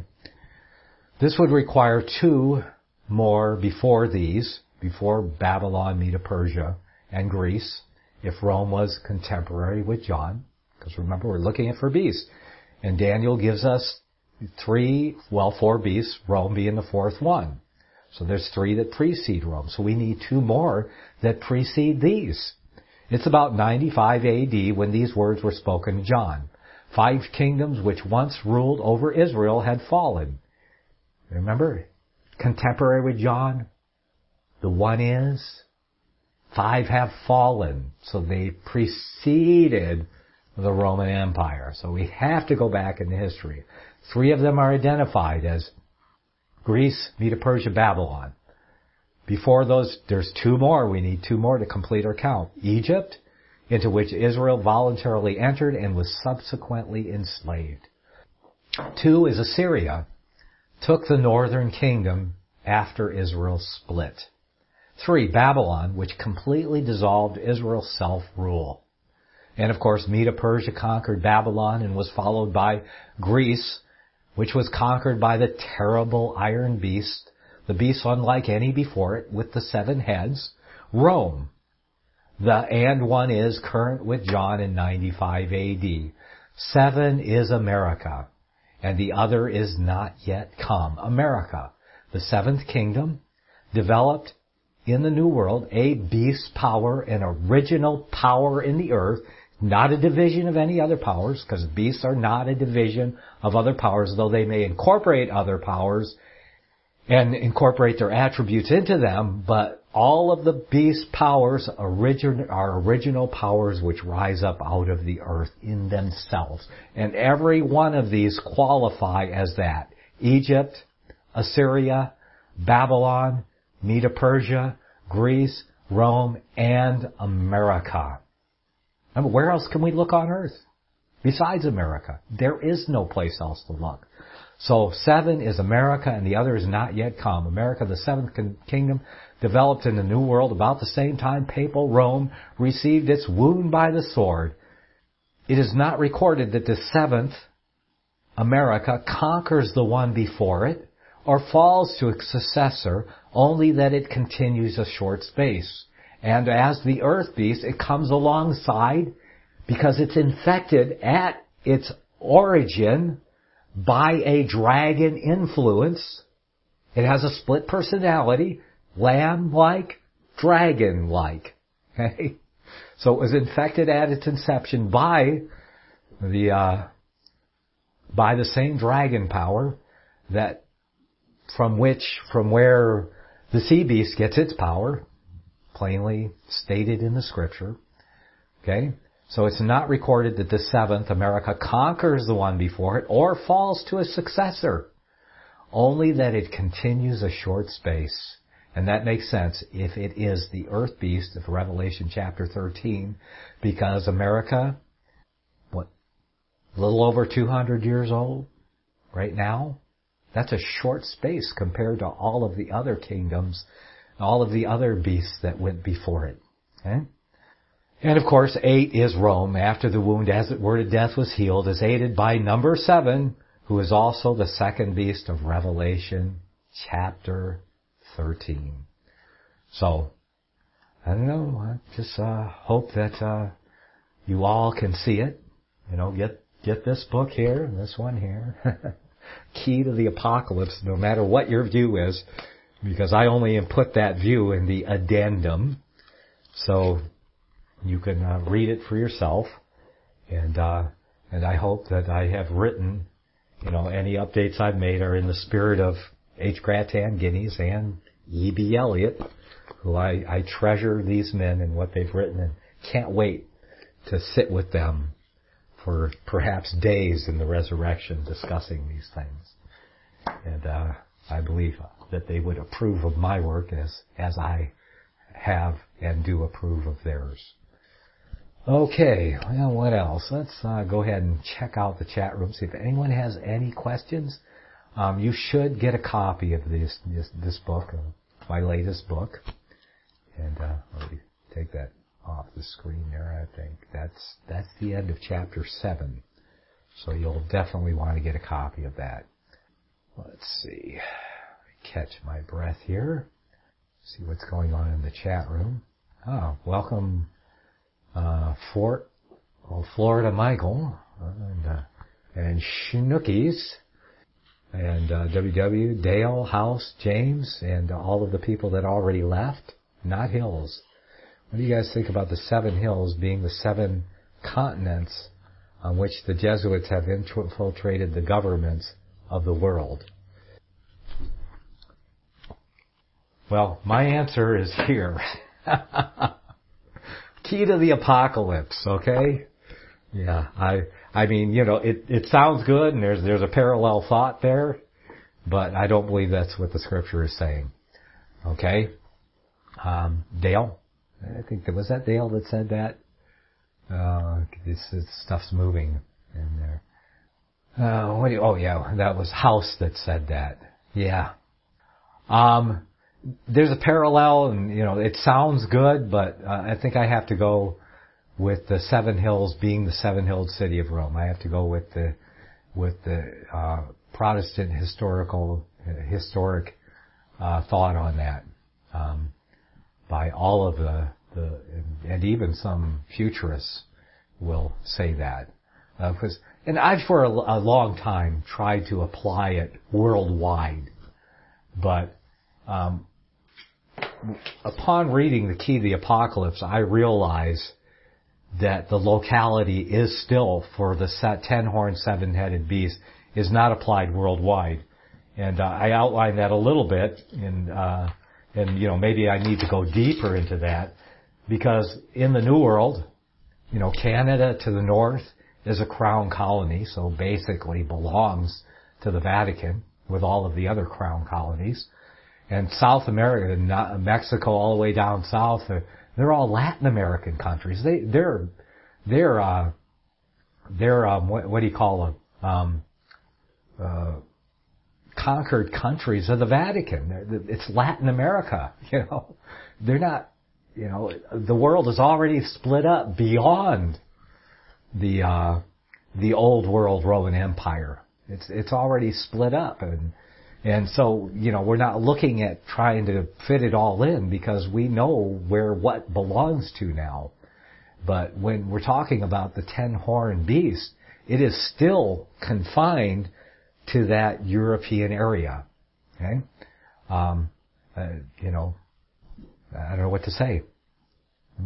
[SPEAKER 1] This would require two more before these, before Babylon, Medo-Persia, and Greece, if Rome was contemporary with John. Because remember, we're looking at for beasts. And Daniel gives us three, well, four beasts, Rome being the fourth one. So there's three that precede Rome. So we need two more that precede these. It's about ninety-five A D when these words were spoken to John. Five kingdoms which once ruled over Israel had fallen. Remember, contemporary with John, the one is, five have fallen. So they preceded the Roman Empire. So we have to go back into history. Three of them are identified as Greece, Medo-Persia, Babylon. Before those, there's two more. We need two more to complete our count. Egypt, into which Israel voluntarily entered and was subsequently enslaved. Two is Assyria, took the northern kingdom after Israel split. Three, Babylon, which completely dissolved Israel's self-rule. And of course, Medo-Persia conquered Babylon and was followed by Greece, which was conquered by the terrible iron beast, the beast unlike any before it, with the seven heads, Rome. The and one is current with John in ninety-five A D. Seven is America, and the other is not yet come. America, the seventh kingdom, developed in the New World, a beast power, an original power in the earth, not a division of any other powers, because beasts are not a division of other powers, though they may incorporate other powers and incorporate their attributes into them, but all of the beast powers origin, are original powers which rise up out of the earth in themselves. And every one of these qualify as that. Egypt, Assyria, Babylon, Medo-Persia, Greece, Rome, and America. And where else can we look on earth besides America? There is no place else to look. So seven is America and the other is not yet come. America, the seventh kingdom, developed in the New World about the same time papal Rome received its wound by the sword. It is not recorded that the seventh, America, conquers the one before it or falls to its successor, only that it continues a short space. And as the earth beast, it comes alongside because it's infected at its origin by a dragon influence. It has a split personality, lamb-like, dragon-like. Okay? So it was infected at its inception by the uh, by the same dragon power that from which from where the sea beast gets its power, plainly stated in the scripture. Okay? So it's not recorded that the seventh, America, conquers the one before it or falls to a successor. Only that it continues a short space. And that makes sense if it is the earth beast of Revelation chapter thirteen, because America, what, a little over two hundred years old right now? That's a short space compared to all of the other kingdoms, all of the other beasts that went before it. Okay? And of course, eight is Rome, after the wound, as it were, to death was healed, is aided by number seven, who is also the second beast of Revelation chapter thirteen. So, I don't know, I just uh, hope that uh, you all can see it. You know, get get this book here, and this one here. Key to the Apocalypse, no matter what your view is, because I only input that view in the addendum. So, you can uh, read it for yourself, and uh, and I hope that I have written, you know, any updates I've made are in the spirit of H. Grattan Guinness and E B. Elliott, who I, I treasure these men and what they've written, and can't wait to sit with them for perhaps days in the resurrection discussing these things. And uh, I believe that they would approve of my work as as I have and do approve of theirs. Okay, well, what else? Let's uh, go ahead and check out the chat room, see if anyone has any questions. Um, you should get a copy of this this, this book, uh, my latest book. And uh, let me take that off the screen there. I think that's that's the end of chapter seven. So you'll definitely want to get a copy of that. Let's see. Catch my breath here. See what's going on in the chat room. Oh, welcome, uh, Fort, well, Florida Michael, and, uh, and Schnookies, and, uh, W W, Dale, House, James, and all of the people that already left. Not hills. What do you guys think about the seven hills being the seven continents on which the Jesuits have infiltrated the governments of the world? Well, my answer is here. Key to the apocalypse, okay? Yeah, I I mean, you know, it, it sounds good and there's there's a parallel thought there, but I don't believe that's what the scripture is saying. Okay? Um, Dale? I think that was that Dale that said that? Uh, this, this stuff's moving in there. Uh, what do you, oh yeah, that was House that said that. Yeah. Um, there's a parallel, and you know, it sounds good, but uh, I think I have to go with the seven hills being the seven-hilled city of Rome. I have to go with the with the uh, Protestant historical uh, historic uh, thought on that, um, by all of the the and even some futurists will say that, because uh, and I've for a, a long time tried to apply it worldwide, but um, upon reading the Key to the Apocalypse, I realize that the locality is still for the ten-horned, seven-headed beast is not applied worldwide, and uh, I outlined that a little bit, in, uh, and you know maybe I need to go deeper into that, because in the New World, you know, Canada to the north is a crown colony, so basically belongs to the Vatican with all of the other crown colonies. And South America, Mexico, all the way down south, they're all Latin American countries. They, they're, they're, uh, they're, um, what, what do you call them? Um, uh, conquered countries of the Vatican. It's Latin America, you know. They're not, you know, the world is already split up beyond the, uh, the old world Roman Empire. It's, it's already split up, and, And so, you know, we're not looking at trying to fit it all in, because we know where what belongs to now. But when we're talking about the ten-horned beast, it is still confined to that European area. Okay? Um, uh, you know, I don't know what to say. Hmm?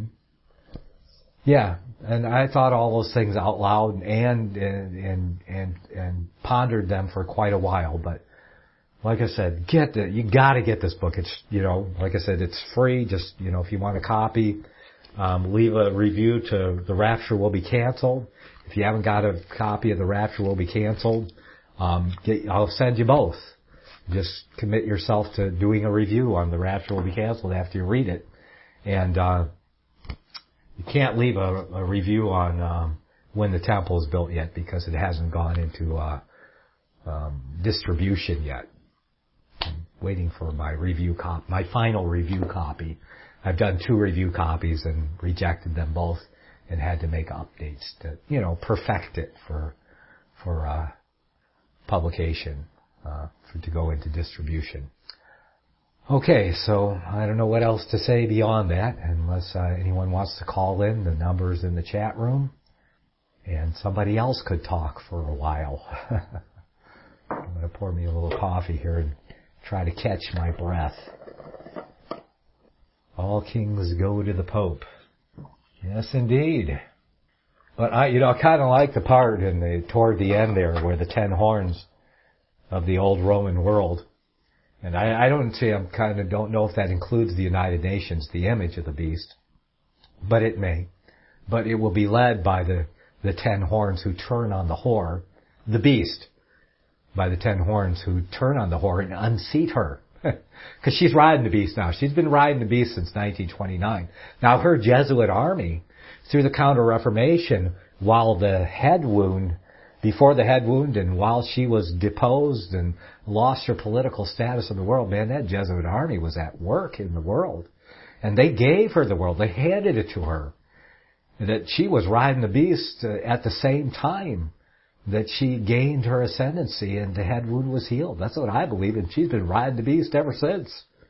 [SPEAKER 1] Yeah, and I thought all those things out loud and and and and, and pondered them for quite a while, but like I said, get the, you gotta get this book. It's, you know, like I said, it's free. Just, you know, if you want a copy, um, leave a review to The Rapture Will Be Canceled. If you haven't got a copy of The Rapture Will Be Canceled, um, get, I'll send you both. Just commit yourself to doing a review on The Rapture Will Be Canceled after you read it. And, uh, you can't leave a, a review on, um, When the Temple is Built yet, because it hasn't gone into, uh, um, distribution yet. I'm waiting for my review cop, my final review copy. I've done two review copies and rejected them both, and had to make updates to, you know, perfect it for, for, uh, publication, uh, for, to go into distribution. Okay, so I don't know what else to say beyond that, unless uh, anyone wants to call in. The number's in the chat room, and somebody else could talk for a while. I'm going to pour me a little coffee here and try to catch my breath. All kings go to the Pope. Yes, indeed. But I, you know, I kind of like the part in the toward the end there where the ten horns of the old Roman world. And I, I don't see, I kind of don't know if that includes the United Nations, the image of the beast, but it may. But it will be led by the the ten horns who turn on the whore, the beast. By the ten horns who turn on the whore and unseat her. Because she's riding the beast now. She's been riding the beast since nineteen twenty-nine. Now her Jesuit army, through the Counter-Reformation, while the head wound, before the head wound and while she was deposed and lost her political status in the world, man, that Jesuit army was at work in the world. And they gave her the world. They handed it to her. And that she was riding the beast at the same time that she gained her ascendancy and the head wound was healed. That's what I believe, and she's been riding the beast ever since.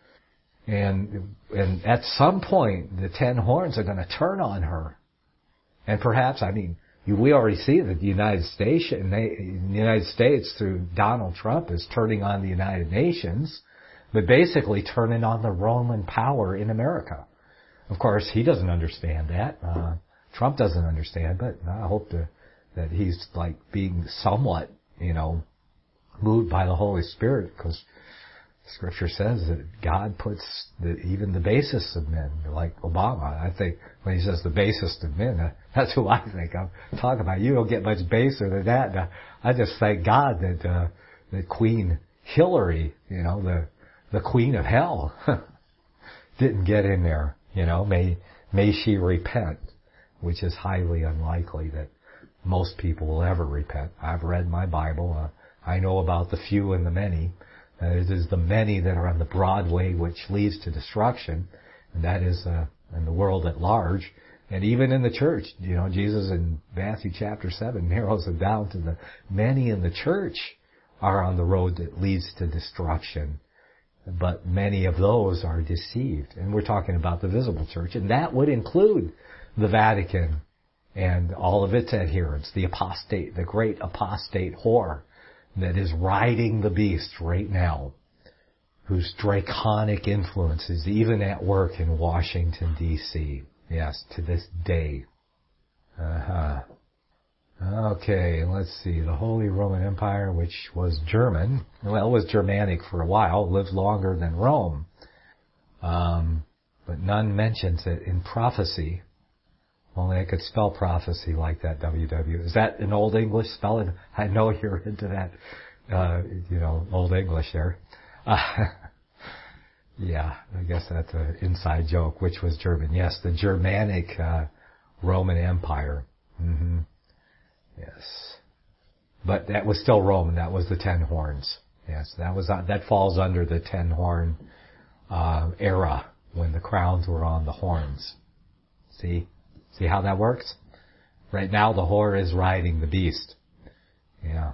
[SPEAKER 1] And and at some point, the ten horns are going to turn on her. And perhaps, I mean, we already see that the United States, the United States through Donald Trump is turning on the United Nations, but basically turning on the Roman power in America. Of course, he doesn't understand that. Uh, Trump doesn't understand, but I hope to, that he's like being somewhat, you know, moved by the Holy Spirit, because Scripture says that God puts the, even the basest of men, like Obama. I think when he says the basest of men, uh, that's who I think I'm talking about. You don't get much baser than that. Uh, I just thank God that uh, that Queen Hillary, you know, the the Queen of Hell, didn't get in there. You know, may may she repent, which is highly unlikely that most people will ever repent. I've read my Bible. Uh, I know about the few and the many. Uh, it is the many that are on the broad way which leads to destruction, and that is uh, in the world at large. And even in the church, you know, Jesus in Matthew chapter seven narrows it down to the many in the church are on the road that leads to destruction. But many of those are deceived. And we're talking about the visible church, and that would include the Vatican and all of its adherents, the apostate, the great apostate whore that is riding the beast right now, whose draconic influence is even at work in Washington, D C Yes, to this day. Uh-huh. Okay, let's see. The Holy Roman Empire, which was German, well, it was Germanic for a while, lived longer than Rome. Um, but none mentions it in prophecy. Only I could spell prophecy like that, W W. Is that an Old English spelling? I know you're into that, uh, you know, Old English there. Uh, yeah, I guess that's an inside joke, which was German. Yes, the Germanic uh, Roman Empire. Mm-hmm. Yes. But that was still Roman. That was the ten horns. Yes, that was uh, that falls under the ten horn uh, era when the crowns were on the horns. See? See how that works? Right now the whore is riding the beast. Yeah.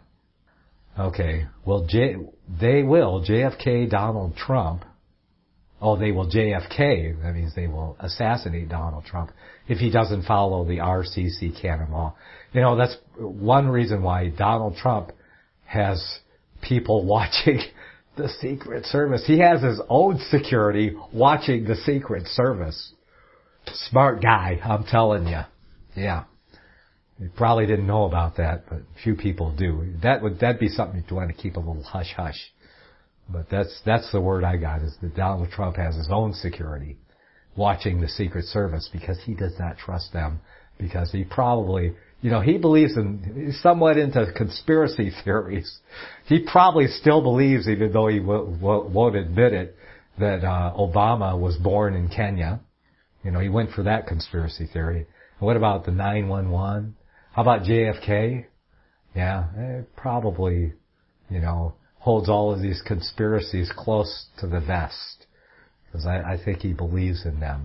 [SPEAKER 1] Okay. Well, J- they will, J F K, Donald Trump. Oh, they will J F K. That means they will assassinate Donald Trump if he doesn't follow the R C C canon law. You know, that's one reason why Donald Trump has people watching the Secret Service. He has his own security watching the Secret Service. Smart guy, I'm telling you. Yeah. You probably didn't know about that, but few people do. That would that'd be something you'd want to keep a little hush hush. But that's that's the word I got, is that Donald Trump has his own security watching the Secret Service because he does not trust them, because he probably, you know, he believes in, he's somewhat into conspiracy theories. He probably still believes, even though he w- w- won't admit it, that uh, Obama was born in Kenya. You know, he went for that conspiracy theory. And what about the nine one one? How about J F K? Yeah, eh, probably, you know, holds all of these conspiracies close to the vest, because I, I think he believes in them.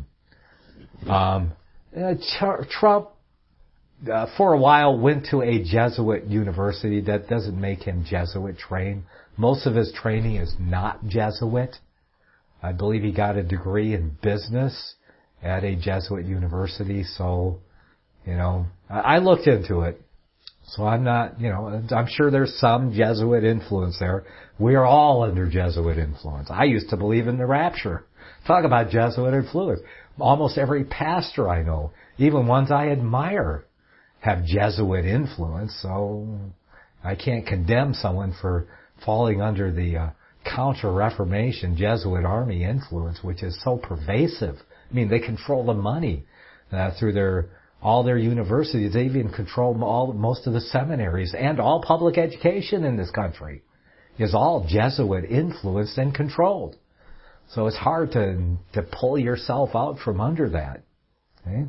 [SPEAKER 1] Um, uh, Ch- Trump, uh, for a while, went to a Jesuit university. That doesn't make him Jesuit trained. Most of his training is not Jesuit. I believe he got a degree in business at a Jesuit university, so, you know, I looked into it. So I'm not, you know, I'm sure there's some Jesuit influence there. We are all under Jesuit influence. I used to believe in the rapture. Talk about Jesuit influence. Almost every pastor I know, even ones I admire, have Jesuit influence, so I can't condemn someone for falling under the uh, Counter-Reformation Jesuit army influence, which is so pervasive. I mean, they control the money uh, through their all their universities. They even control all most of the seminaries, and all public education in this country is all Jesuit influenced and controlled. So it's hard to to pull yourself out from under that. Okay?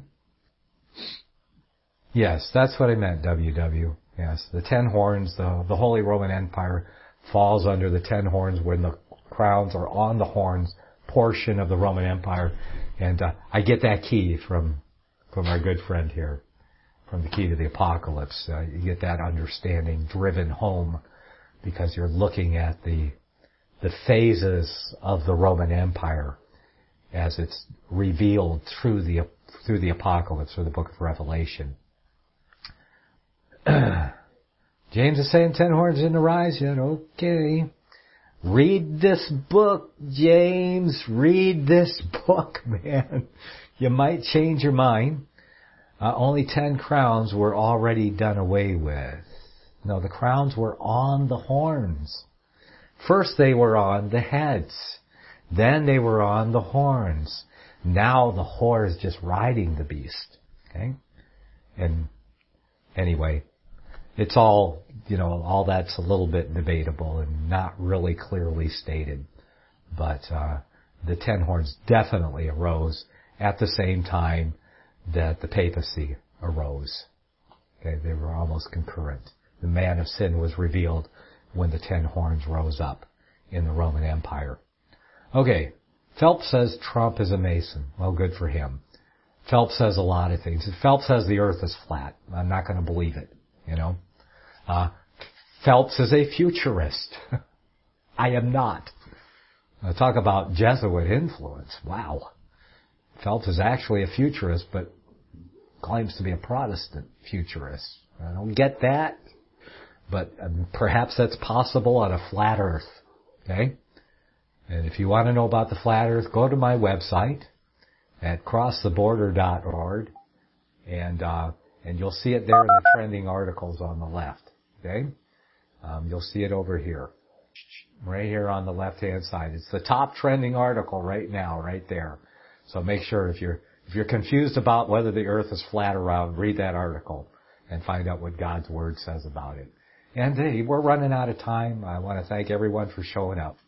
[SPEAKER 1] Yes, that's what I meant, W W. Yes, the ten horns, the the Holy Roman Empire falls under the ten horns when the crowns are on the horns portion of the Roman Empire. And uh, I get that key from from our good friend here. from the Key to the Apocalypse. Uh, you get that understanding driven home because you're looking at the the phases of the Roman Empire as it's revealed through the through the Apocalypse or the Book of Revelation. James is saying ten horns in the rise yet. Okay. Read this book, James. Read this book, man. You might change your mind. Uh, only ten crowns were already done away with. No, the crowns were on the horns. First they were on the heads. Then they were on the horns. Now the whore is just riding the beast. Okay? And anyway, it's all, you know, all that's a little bit debatable and not really clearly stated. But uh, the ten horns definitely arose at the same time that the papacy arose. Okay, they were almost concurrent. The man of sin was revealed when the ten horns rose up in the Roman Empire. Okay, Phelps says Trump is a Mason. Well, good for him. Phelps says a lot of things. Phelps says the earth is flat. I'm not going to believe it, you know. Uh, Phelps is a futurist. I am not. Uh, talk about Jesuit influence. Wow. Phelps is actually a futurist, but claims to be a Protestant futurist. I don't get that, but um, perhaps that's possible on a flat earth. Okay? And if you want to know about the flat earth, go to my website at cross the border dot org, and uh, and you'll see it there in the trending articles on the left. Okay? Um, you'll see it over here. Right here on the left-hand side. It's the top trending article right now, right there. So make sure if you're if you're confused about whether the earth is flat or round, read that article and find out what God's Word says about it. And hey, we're running out of time. I want to thank everyone for showing up.